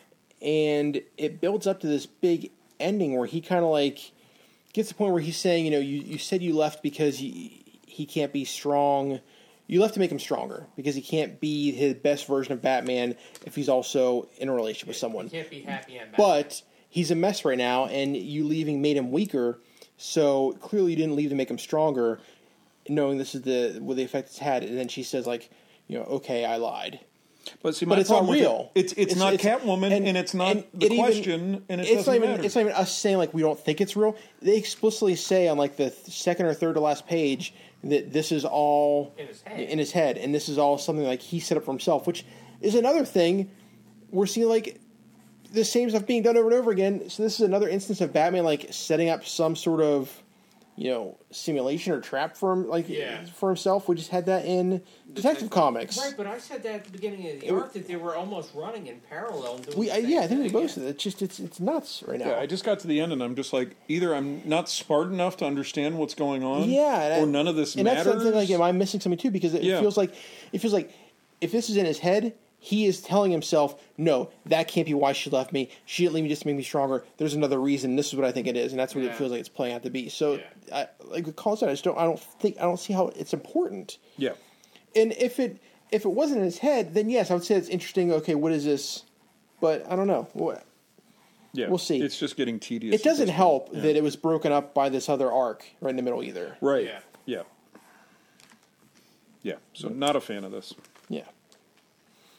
and it builds up to this big ending where he kind of like gets to the point where he's saying, you know, you, you said you left because he he can't be strong. You left to make him stronger because he can't be his best version of Batman if he's also in a relationship with someone. You can't be happy and bad. But he's a mess right now, and you leaving made him weaker. So clearly, you didn't leave to make him stronger, knowing this is the what the effect it's had. And then she says, like, you know, okay, I lied. but see, But my it's all problem with real. it- it's, it's not Catwoman, and, and- it's not and the it even- question, and it it's doesn't not even, matter. It's not even us saying like we don't think it's real. They explicitly say on like the th- second or third to last page that this is all In his head. in his head, and this is all something like he set up for himself, which is another thing we're seeing like the same stuff being done over and over again. So this is another instance of Batman like setting up some sort of you know simulation or trap for him, like Yeah. for himself. We just had that in Detective Comics. Right, but I said that at the beginning of the It- arc that they were almost running in parallel. And doing We the I, same yeah, I think we thing. both said it. It's just it's it's nuts right now. Yeah, I just got to the end, and I'm just like, either I'm not smart enough to understand what's going on, Yeah, and or I- none of this and matters. that's something like, am I missing something too? Because it Yeah. feels like it feels like if this is in his head, he is telling himself, "No, that can't be why she left me. She didn't leave me just to make me stronger. There's another reason. This is what I think it is, and that's what Yeah. it feels like it's playing out to be." So, Yeah. I, like with Colin said, I just don't. I don't think. I don't see how it's important. yeah, And if it if it wasn't in his head, then yes, I would say it's interesting. Okay, what is this? But I don't know. What- yeah, We'll see. It's just getting tedious. It doesn't at this help point. Yeah. that it was broken up by this other arc right in the middle either. Right. Yeah. Yeah. Yeah. So not a fan of this. Yeah.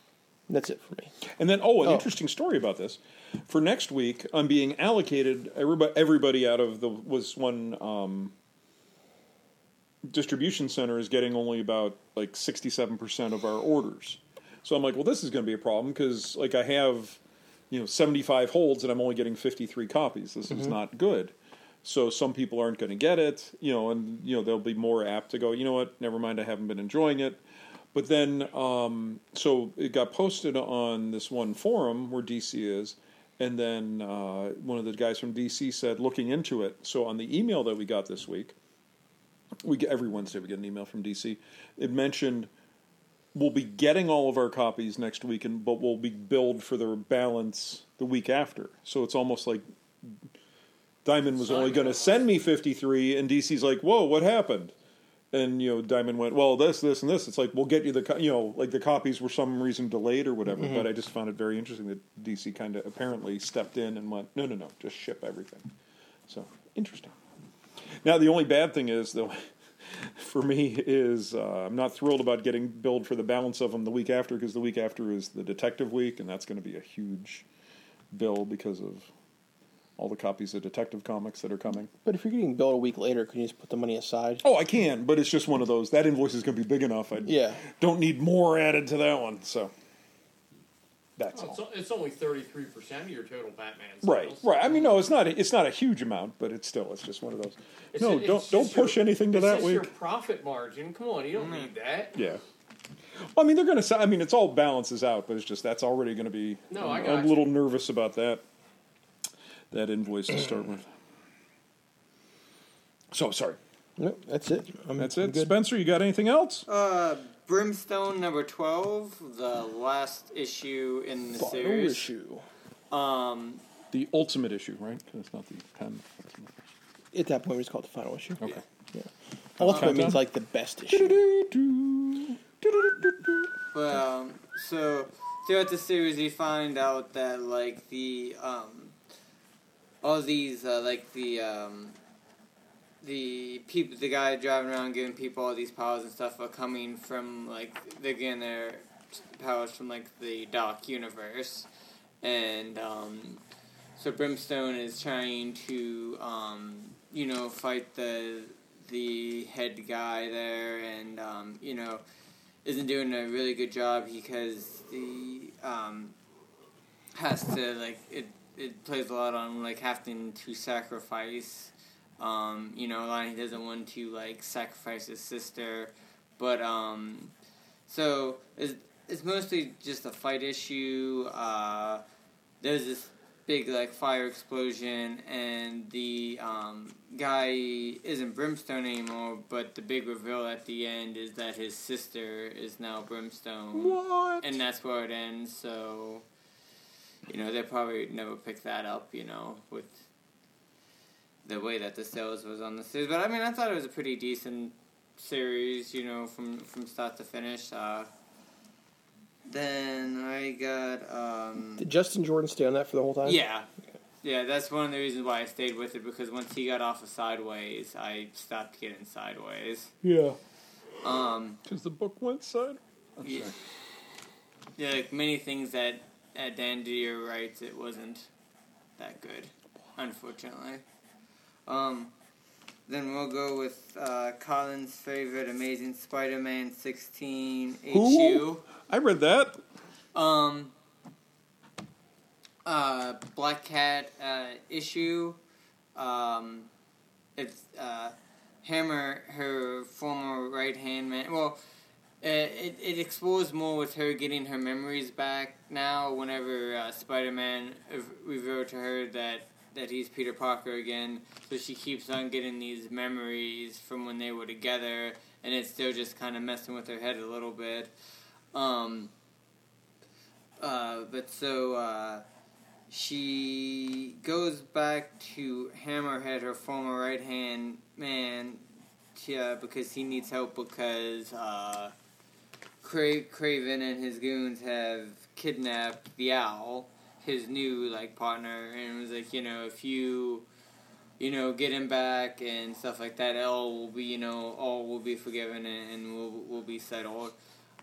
That's it for me. And then, oh, an Oh. interesting story about this. For next week, I'm being allocated everybody, everybody out of the was one um, distribution center is getting only about like sixty-seven percent of our orders. So I'm like, well, this is going to be a problem because like I have, you know, seventy-five holds and I'm only getting fifty-three copies. This is not good. So some people aren't going to get it, you know, and you know they'll be more apt to go, you know what, never mind, I haven't been enjoying it. But then, um, so it got posted on this one forum where D C is, and then uh, one of the guys from D C said, looking into it. So on the email that we got this week, we get, every Wednesday we get an email from D C. It mentioned we'll be getting all of our copies next week, and but we'll be billed for the balance the week after. So it's almost like Diamond was only going to send me fifty-three, and D C's like, whoa, what happened? And, you know, Diamond went, well, this, this, and this. It's like, we'll get you the, co-, you know, like the copies were some reason delayed or whatever. Mm-hmm. But I just found it very interesting that D C kind of apparently stepped in and went, no, no, no, just ship everything. So, interesting. Now, the only bad thing is, though, for me, is uh, I'm not thrilled about getting billed for the balance of them the week after, because the week after is the Detective Week, and that's going to be a huge bill because of all the copies of Detective Comics that are coming. But if you're getting billed a week later, can you just put the money aside? Oh, I can, but it's just one of those. That invoice is going to be big enough. I Yeah. don't need more added to that one. So that's Well, it's, all. o- it's only thirty-three percent of your total Batman Right, sales. right. I mean, no, it's not. It's not a huge amount, but it's still. It's just one of those. It's no, ju- don't it's don't just push your- anything to it's that just week. your profit margin. Come on, you don't need that. Yeah. Well, I mean, they're going to. I mean, it's all balances out, but it's just that's already going to be. No, I I'm, got I'm a you. little nervous about that. That invoice to start with. So sorry. Nope, that's it. I'm, That's I'm it. good. Spencer, you got anything else? Uh, Brimstone number twelve, the last issue in the Final series. issue. Um, The ultimate issue, right? 'Cause it's not the pen. At that point, we just call it the final issue. Okay. Yeah. Ultimate Countdown? means like the best issue. But um, so throughout the series, we find out that like the um, all these uh, like the um, the people, the guy driving around giving people all these powers and stuff are coming from like they're getting their powers from like the Dark Universe, and um, so Brimstone is trying to um, you know fight the the head guy there, and um, you know. Isn't doing a really good job because the um, has to like it. It plays a lot on like having to sacrifice. Um, you know, Lonnie doesn't want to like sacrifice his sister, but um, so it's it's mostly just a fight issue. Uh, there's this big like fire explosion, and the um, guy isn't Brimstone anymore, but the big reveal at the end is that his sister is now Brimstone. What? And that's where it ends, so you know, they probably never pick that up, you know, with the way that the sales was on the series. But I mean, I thought it was a pretty decent series, you know, from, from start to finish. Uh, then I got um Did Justin Jordan stay on that for the whole time? yeah. Yeah, that's one of the reasons why I stayed with it, because once he got off of Sideways, I stopped getting Sideways. Yeah. Um, Because the book went side. I'm yeah, sorry. yeah, like many things that at Dan Didier writes, it wasn't that good, unfortunately. Um, then we'll go with uh, Colin's favorite Amazing Spider-Man sixteen Who? issue. I read that. Um, uh, Black Cat uh, issue. Um, it's uh, Hammer, her former right hand man. Well, uh, it it explores more with her getting her memories back now. Whenever uh, Spider-Man revealed to her that that he's Peter Parker again, so she keeps on getting these memories from when they were together, and it's still just kind of messing with her head a little bit. Um, uh, but so, uh, she goes back to Hammerhead, her former right-hand man, to, uh, because he needs help because, uh, Cra- Craven and his goons have kidnapped the Owl, his new, like, partner, and it was like, you know, if you, you know, get him back and stuff like that, all will be, you know, all will be forgiven and, and will will be settled.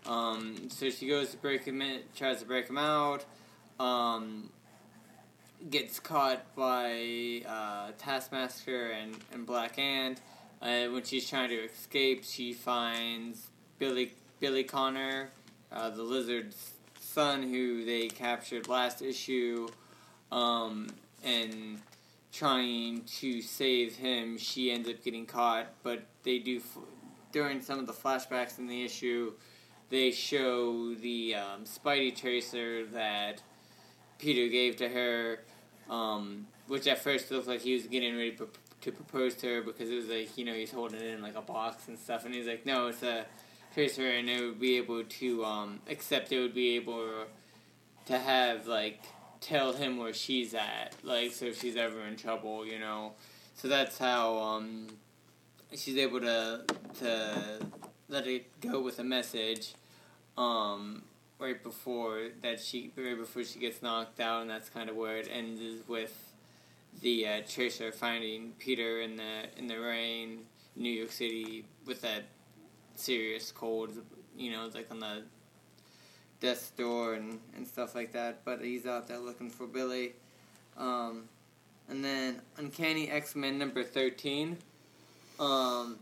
Um, so she goes to break him in, tries to break him out, um, gets caught by uh, Taskmaster and, and Black Ant. Uh, when she's trying to escape, she finds Billy Billy Connor, uh, the Lizard's son, who they captured last issue, um, and trying to save him. She ends up getting caught, but they do during some of the flashbacks in the issue. They show the um, Spidey tracer that Peter gave to her, um, which at first looked like he was getting ready to, to propose to her because it was like, you know, he's holding it in like a box and stuff, and he's like, no, it's a tracer, and it would be able to, um, except it would be able to have, like, tell him where she's at, like, so if she's ever in trouble, you know. So that's how um, she's able to to let it go with a message. Um, right before that she, right before she gets knocked out, and that's kind of where it ends, is with the uh, Tracer finding Peter in the in the rain, in New York City, with that serious cold, you know, like on the death's door and, and stuff like that. But he's out there looking for Billy. Um, and then Uncanny X-Men number thirteen. Um,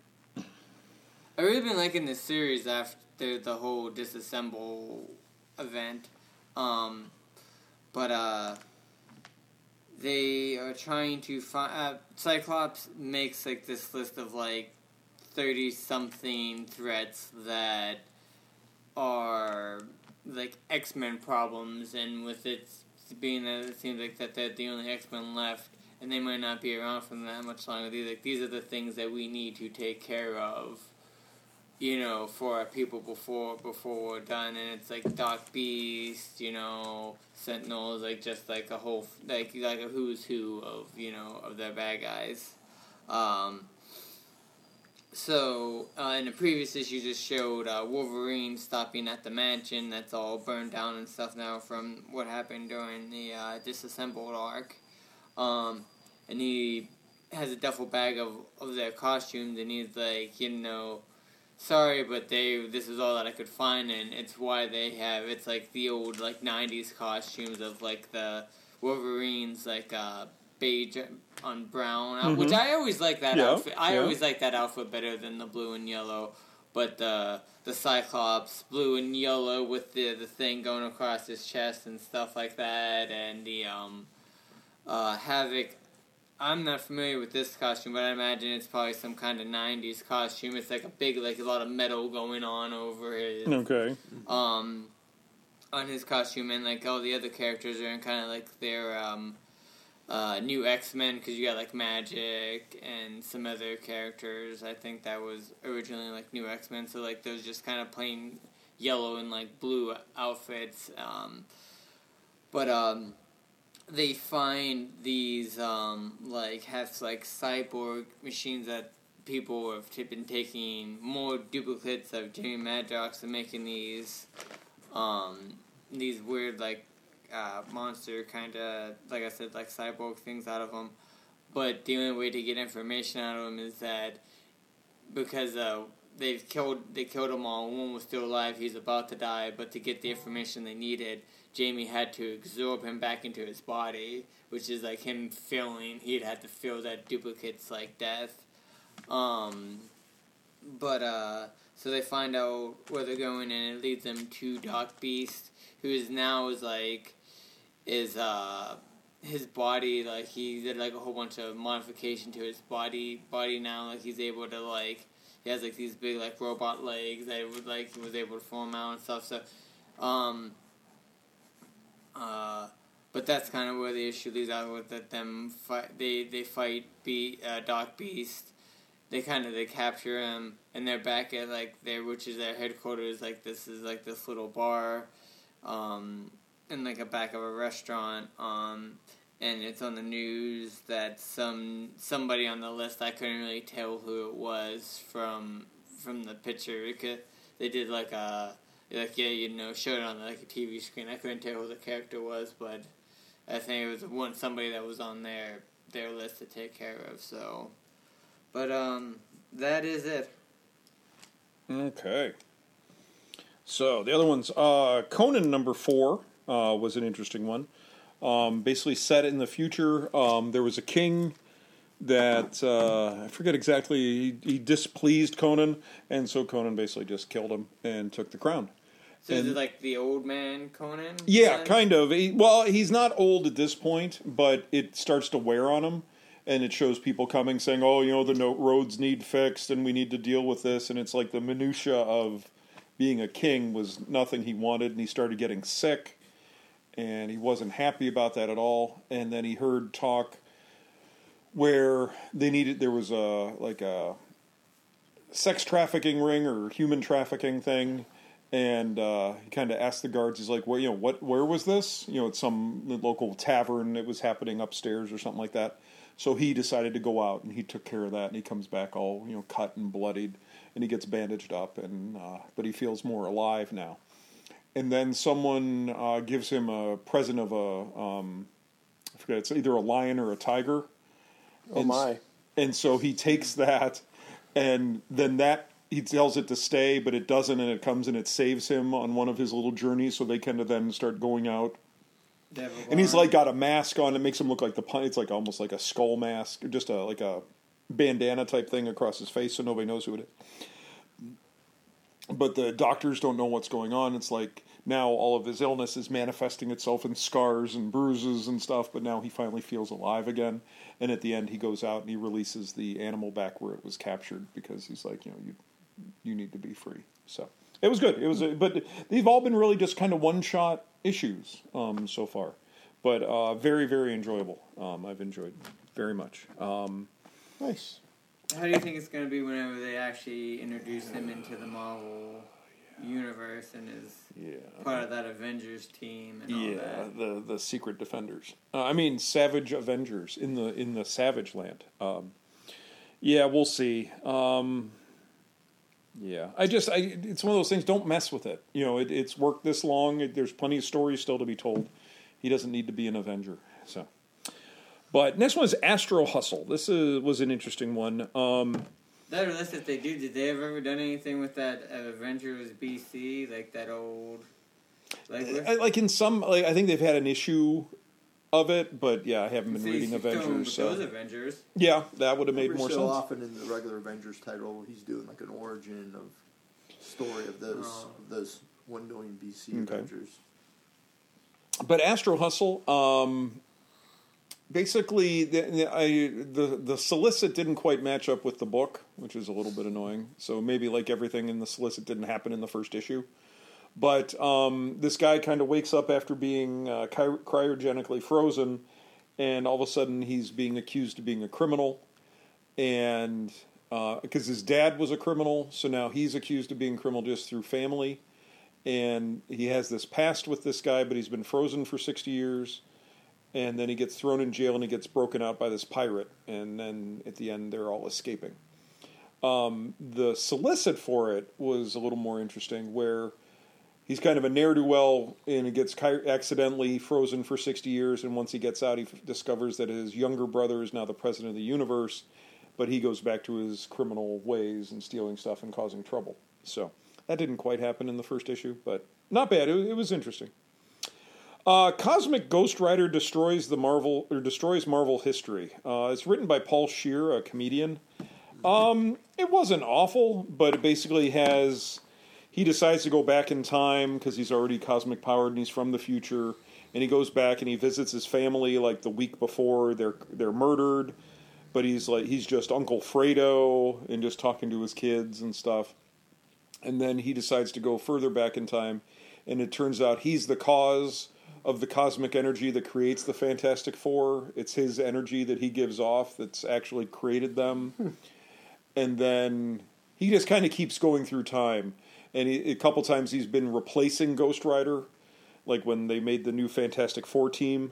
I've really been liking this series after the whole Disassemble event, um, but uh, they are trying to find. Uh, Cyclops makes like this list of like thirty something threats that are like X-Men problems, and with it being that it seems like that they're the only X-Men left, and they might not be around for that much longer. These like these are the things that we need to take care of, you know, for our people before before we're done. And it's like Doc Beast, you know, Sentinels, like just like a whole like like a who's who of, you know, of their bad guys. Um, so uh, in the previous issue, just showed uh, Wolverine stopping at the mansion that's all burned down and stuff now from what happened during the uh, Disassembled arc. Um, and he has a duffel bag of, of their costumes, and he's like, you know, sorry, but they this is all that I could find, and it's why they have, it's like the old like nineties costumes of like the Wolverines, like uh, beige on brown, mm-hmm. which I always like that yeah, outfit. I yeah. always like that outfit better than the blue and yellow. But the the Cyclops blue and yellow with the the thing going across his chest and stuff like that, and the um uh, Havoc. I'm not familiar with this costume, but I imagine it's probably some kind of nineties costume. It's like a big, like a lot of metal going on over his, okay, um, on his costume, and like all the other characters are in kind of like their um, uh, new X-Men, because you got like Magic and some other characters. I think that was originally like new X-Men, so like those just kind of plain yellow and like blue outfits. Um, but um. They find these, um, like, have, like, cyborg machines that people have t- been taking more duplicates of Jimmy Madrox and making these, um, these weird, like, uh, monster kind of, like I said, like, cyborg things out of them. But the only way to get information out of them is that because, uh, they've killed, they killed them all, one was still alive, he's about to die, but to get the information they needed, Jamie had to absorb him back into his body, which is like him feeling, he'd had to feel that duplicate's like death. Um, but, uh, so they find out where they're going, and it leads them to Doc Beast, who is now is like, is, uh, his body, like, he did like a whole bunch of modification to his body, body now, like, he's able to, like, he has like these big, like, robot legs that would, like, he was able to form out and stuff, so, um, Uh, but that's kind of where the issue leads out with that them fight. They they fight Be uh, Doc Beast. They kind of they capture him, and they're back at like their which is their headquarters. Like this is like this little bar, um, in like a back of a restaurant. Um, and it's on the news that some somebody on the list, I couldn't really tell who it was from from the picture. Because they did like a. Like, yeah, you know, showed it on like a T V screen. I couldn't tell who the character was, but I think it was one somebody that was on their their list to take care of. So, but um, that is it. okay. So the other ones, uh, Conan number four uh, was an interesting one. Um, basically set in the future. Um, there was a king that, uh, I forget exactly, he, he displeased Conan, and so Conan basically just killed him and took the crown. So And- is it like the old man Conan? Yeah, then? kind of. He, well, he's not old at this point, but it starts to wear on him, and it shows people coming saying, "Oh, you know, the no- roads need fixed, and we need to deal with this." And it's like the minutia of being a king was nothing he wanted, and he started getting sick, and he wasn't happy about that at all. And then he heard talk where they needed there was a like a sex trafficking ring or human trafficking thing. And uh, he kind of asked the guards, he's like, well, you know, what, where was this? You know, at some local tavern. It was happening upstairs or something like that. So he decided to go out, and he took care of that. And he comes back all, you know, cut and bloodied, and he gets bandaged up. And uh, but he feels more alive now. And then someone uh, gives him a present of a, um, I forget, it's either a lion or a tiger. Oh and, my! And so he takes that, and then that. He tells it to stay, but it doesn't, and it comes and it saves him on one of his little journeys, so they kind of then start going out. Devil And he's Barn. like got a mask on. It makes him look like the pun. It's like almost like a skull mask, or just a like a bandana type thing across his face, so nobody knows who it is. But the doctors don't know what's going on. It's like now all of his illness is manifesting itself in scars and bruises and stuff, but now he finally feels alive again. And at the end, he goes out and he releases the animal back where it was captured, because he's like, you know, you you need to be free. So it was good. It was, a, but they've all been really just kind of one shot issues um, so far, but uh, very very enjoyable. Um, I've enjoyed very much. Um, Nice. How do you think it's going to be whenever they actually introduce him into the Marvel universe and is yeah. part of that Avengers team and all Yeah, that? the the Secret Defenders. Uh, I mean, Savage Avengers in the in the Savage Land. Um, yeah, we'll see. Um, yeah, I just I it's one of those things. Don't mess with it. You know, it, it's worked this long. It, there's plenty of stories still to be told. He doesn't need to be an Avenger. So, but next one is Astro Hustle. This is, was an interesting one. Um, That or less if they do, did they have ever done anything with that Avengers B C, like that old, like with, I, like in some, like I think they've had an issue of it, but yeah, I haven't been See, reading he's doing Avengers. with So those Avengers. yeah, that would have made Every more so sense. often in the regular Avengers title, he's doing like an origin of story of those Oh. of those one million B C Okay. Avengers. But Astro Hustle, um, basically, the, the, I, the the solicit didn't quite match up with the book, which is a little bit annoying. So maybe like everything in the solicit didn't happen in the first issue. But um, this guy kind of wakes up after being uh, cry- cryogenically frozen, and all of a sudden he's being accused of being a criminal, and because uh, his dad was a criminal, so now he's accused of being a criminal just through family. And he has this past with this guy, but he's been frozen for sixty years. And then he gets thrown in jail, and he gets broken out by this pirate. And then at the end, they're all escaping. Um, the solicit for it was a little more interesting, where he's kind of a ne'er-do-well, and he gets accidentally frozen for sixty years. And once he gets out, he f- discovers that his younger brother is now the president of the universe. But he goes back to his criminal ways and stealing stuff and causing trouble. So that didn't quite happen in the first issue, but not bad. It, it was interesting. Uh, Cosmic Ghost Rider destroys the Marvel or destroys Marvel history. Uh, it's written by Paul Scheer, a comedian. Um, it wasn't awful, but it basically has. He decides to go back in time because he's already cosmic powered and he's from the future. And he goes back and he visits his family like the week before they're they're murdered. But he's like he's just Uncle Fredo and just talking to his kids and stuff. And then he decides to go further back in time, and it turns out he's the cause of the cosmic energy that creates the Fantastic Four. It's his energy that he gives off that's actually created them. And then he just kind of keeps going through time. And he, a couple times he's been replacing Ghost Rider, like when they made the new Fantastic Four team.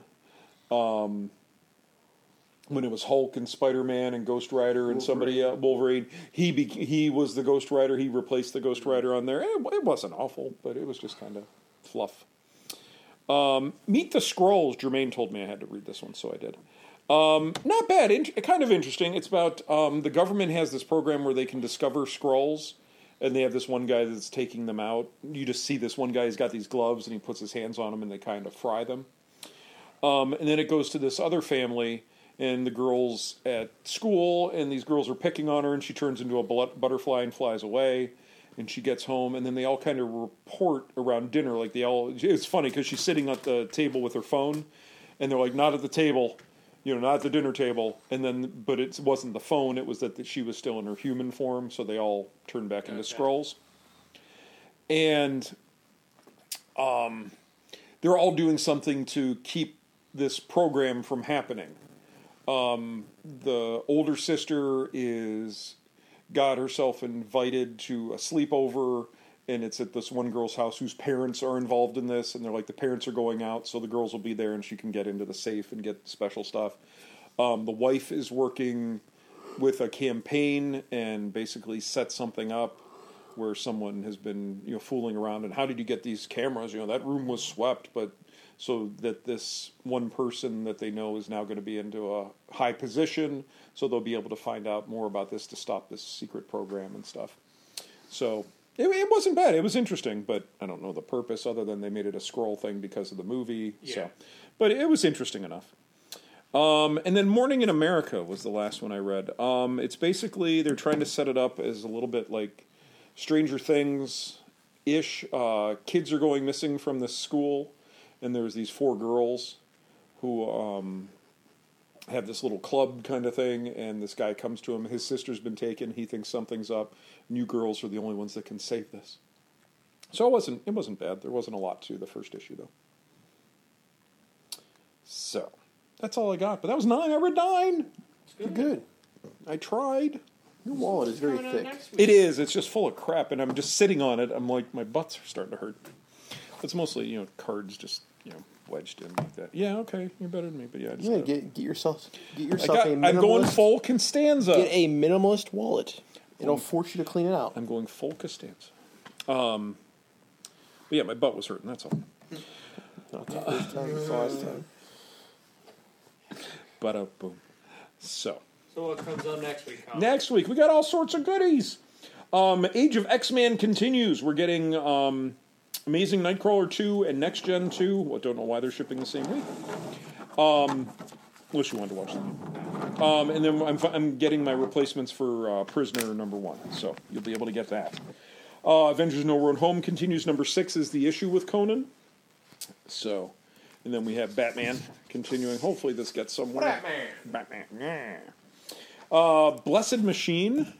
Um, when it was Hulk and Spider-Man and Ghost Rider and somebody else, Wolverine, he be, he was the Ghost Rider. He replaced the Ghost Rider on there. It, it wasn't awful, but it was just kind of fluff. Um, Meet the Skrulls. Jermaine told me I had to read this one, so I did. Um, not bad. In- kind of interesting. It's about um, the government has this program where they can discover Skrulls and they have this one guy that's taking them out. You just see this one guy, he's got these gloves, and he puts his hands on them, and they kind of fry them. Um, and then it goes to this other family, and the girl's at school, and these girls are picking on her, and she turns into a blut- butterfly and flies away, and she gets home, and then they all kind of report around dinner, like they all, it's funny, because she's sitting at the table with her phone, and they're like, not at the table, you know, not at the dinner table, and then, but it wasn't the phone, it was that she was still in her human form, so they all turned back into Okay. Skrulls. And um, they're all doing something to keep this program from happening. Um, the older sister is got herself invited to a sleepover, and it's at this one girl's house whose parents are involved in this, and they're like, the parents are going out, so the girls will be there, and she can get into the safe and get special stuff. Um, the wife is working with a campaign and basically set something up where someone has been, you know, fooling around, and how did you get these cameras? You know, that room was swept, but so that this one person that they know is now going to be into a high position, so they'll be able to find out more about this to stop this secret program and stuff. So it, it wasn't bad. It was interesting, but I don't know the purpose other than they made it a scroll thing because of the movie. Yeah. So, but it was interesting enough. Um, and then Morning in America was the last one I read. Um, it's basically, they're trying to set it up as a little bit like Stranger Things-ish. Uh, kids are going missing from this school, and there's these four girls who um, have this little club kind of thing, and this guy comes to him. His sister's been taken. He thinks something's up. New girls are the only ones that can save this. So it wasn't, it wasn't bad. There wasn't a lot to the first issue, though. So that's all I got. But that was nine. I read nine. You're good. I tried. Your wallet is very Coming out thick. next week. It is. It's just full of crap, and I'm just sitting on it. I'm like, my butts are starting to hurt. It's mostly, you know, cards just, you know, wedged in like that. Yeah, okay, you're better than me, but yeah, I just Yeah, gotta- get get yourself get I yourself got, a I'm minimalist. going full Constanza. Get a minimalist wallet. It'll force you to clean it out. I'm going full Costanza. Um, but yeah, my butt was hurting. That's all. Not the first time, it's the last time. But uh, boom. So So what comes on next week, Colin? next week we got all sorts of goodies. Um, Age of X-Man continues. We're getting um, Amazing Nightcrawler two and Next Gen two. I don't know why they're shipping the same week. Um, unless you wanted to watch them. Um, and then I'm, I'm getting my replacements for uh, Prisoner number one, so you'll be able to get that. Uh, Avengers No Road Home continues. Number six is the issue with Conan. So, and then we have Batman continuing. Hopefully this gets somewhere. Batman. Batman. Yeah. Uh, Blessed Machine.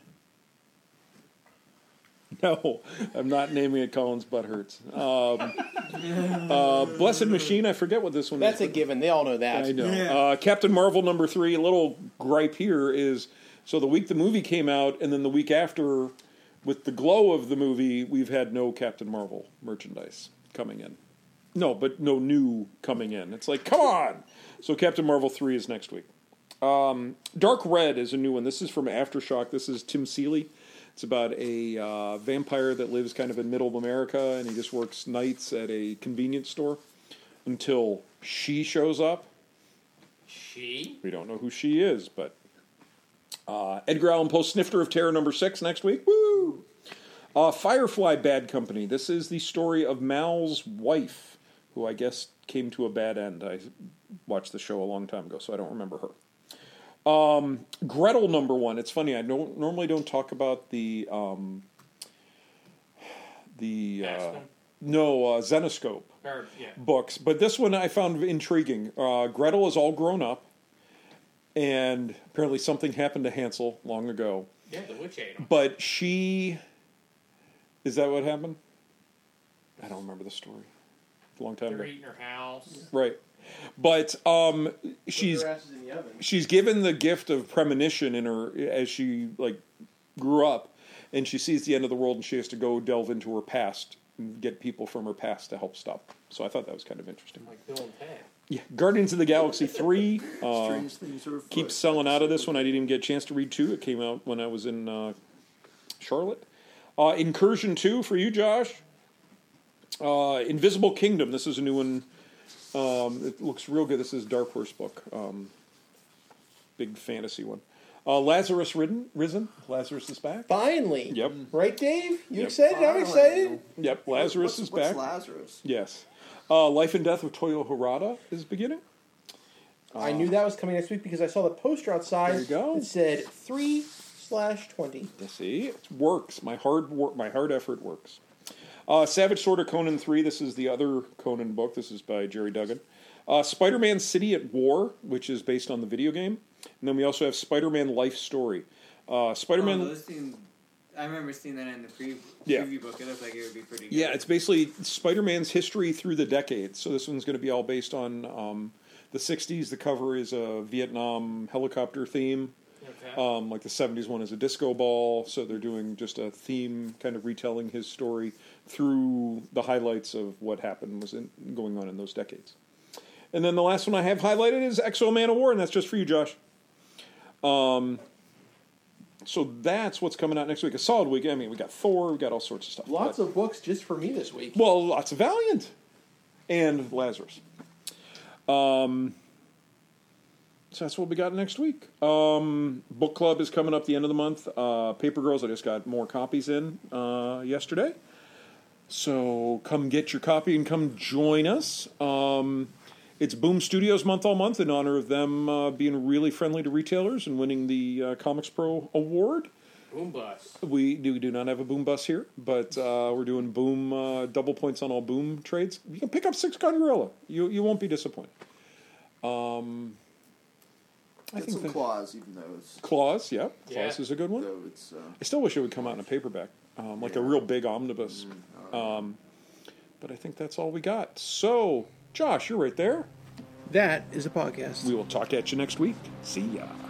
No, I'm not naming it Colin's Butt Hurts. Um, uh, Blessed Machine, I forget what this one That's is. a given. They all know that. I know. Yeah. Uh, Captain Marvel number three, a little gripe here is, so the week the movie came out, and then the week after, with the glow of the movie, we've had no Captain Marvel merchandise coming in. No, but no new coming in. It's like, come on! So Captain Marvel three is next week. Um, Dark Red is a new one. This is from Aftershock. This is Tim Seeley. It's about a uh, vampire that lives kind of in middle America, and he just works nights at a convenience store until she shows up. She? We don't know who she is, but uh, Edgar Allan Poe Snifter of Terror number six next week. Woo! Uh, Firefly Bad Company. This is the story of Mal's wife, who I guess came to a bad end. I watched the show a long time ago, so I don't remember her. Um, Gretel number one. It's funny. I don't normally don't talk about the um, the uh, X-Men? no uh, Zenoscope Or, yeah. books, but this one I found intriguing. Uh, Gretel is all grown up, and apparently something happened to Hansel long ago. Yeah, the witch ate him. But she, is that what happened? I don't remember the story. A long time They're ago, eating her house. right? But um, she's Your ass is in the oven. she's given the gift of premonition in her as she like grew up, and she sees the end of the world, and she has to go delve into her past and get people from her past to help stop. So I thought that was kind of interesting. Like Bill and Ted. Yeah, Guardians of the Galaxy three uh, Strange things are afoot. keeps selling out of this one. I didn't even get a chance to read two. It came out when I was in uh, Charlotte. Uh, Incursion two for you, Josh. Uh, Invisible Kingdom. This is a new one. Um, it looks real good. This is a Dark Horse book. Um, big fantasy one. Uh, Lazarus ridden, risen. Lazarus is back. Finally. Yep. Right, Dave? You Yep. excited? I'm Finally. excited. Yep. Lazarus what's, is what's back. Lazarus? Yes. Uh, Life and Death of Toyo Harada is beginning. I knew that was coming next week because I saw the poster outside. There you go. It said three slash twenty. See, it works. My hard work, my hard effort works. Uh, Savage Sword of Conan three. This is the other Conan book. This is by Jerry Duggan. Uh, Spider-Man City at War, which is based on the video game. And then we also have Spider-Man Life Story. Uh, Spider-Man... Oh, those seem, I remember seeing that in the pre- Yeah. preview book. It looked like it would be pretty good. Yeah, it's basically Spider-Man's history through the decades. So this one's going to be all based on um, the sixties. The cover is a Vietnam helicopter theme. Okay. Um, like the seventies one is a disco ball. So they're doing just a theme, kind of retelling his story through the highlights of what happened was in, going on in those decades. And then the last one I have highlighted is X O Man of War, and that's just for you, Josh. Um, so that's what's coming out next week. A solid week. I mean, we got Thor, we got all sorts of stuff. Lots But- of books just for me this week. well, lots of Valiant and Lazarus. Um, so that's what we got next week. Um, book club is coming up the end of the month. Uh, Paper Girls, I just got more copies in uh, yesterday. So come get your copy and come join us. Um, it's Boom Studios month all month in honor of them uh, being really friendly to retailers and winning the uh, Comics Pro Award. Boom bus. We do, do not have a Boom bus here, but uh, we're doing Boom uh, double points on all Boom trades. You can pick up Six Gun Gorilla. You you won't be disappointed. Um, I Get think some that- claws, even though it's Claws, yeah, Yeah. Claws is a good one. though it's uh, I still wish it would come out in a paperback, um, like a Yeah. real big omnibus. Um, but I think that's all we got. So, Josh, you're right there. That is a podcast. We will talk at you next week. See ya.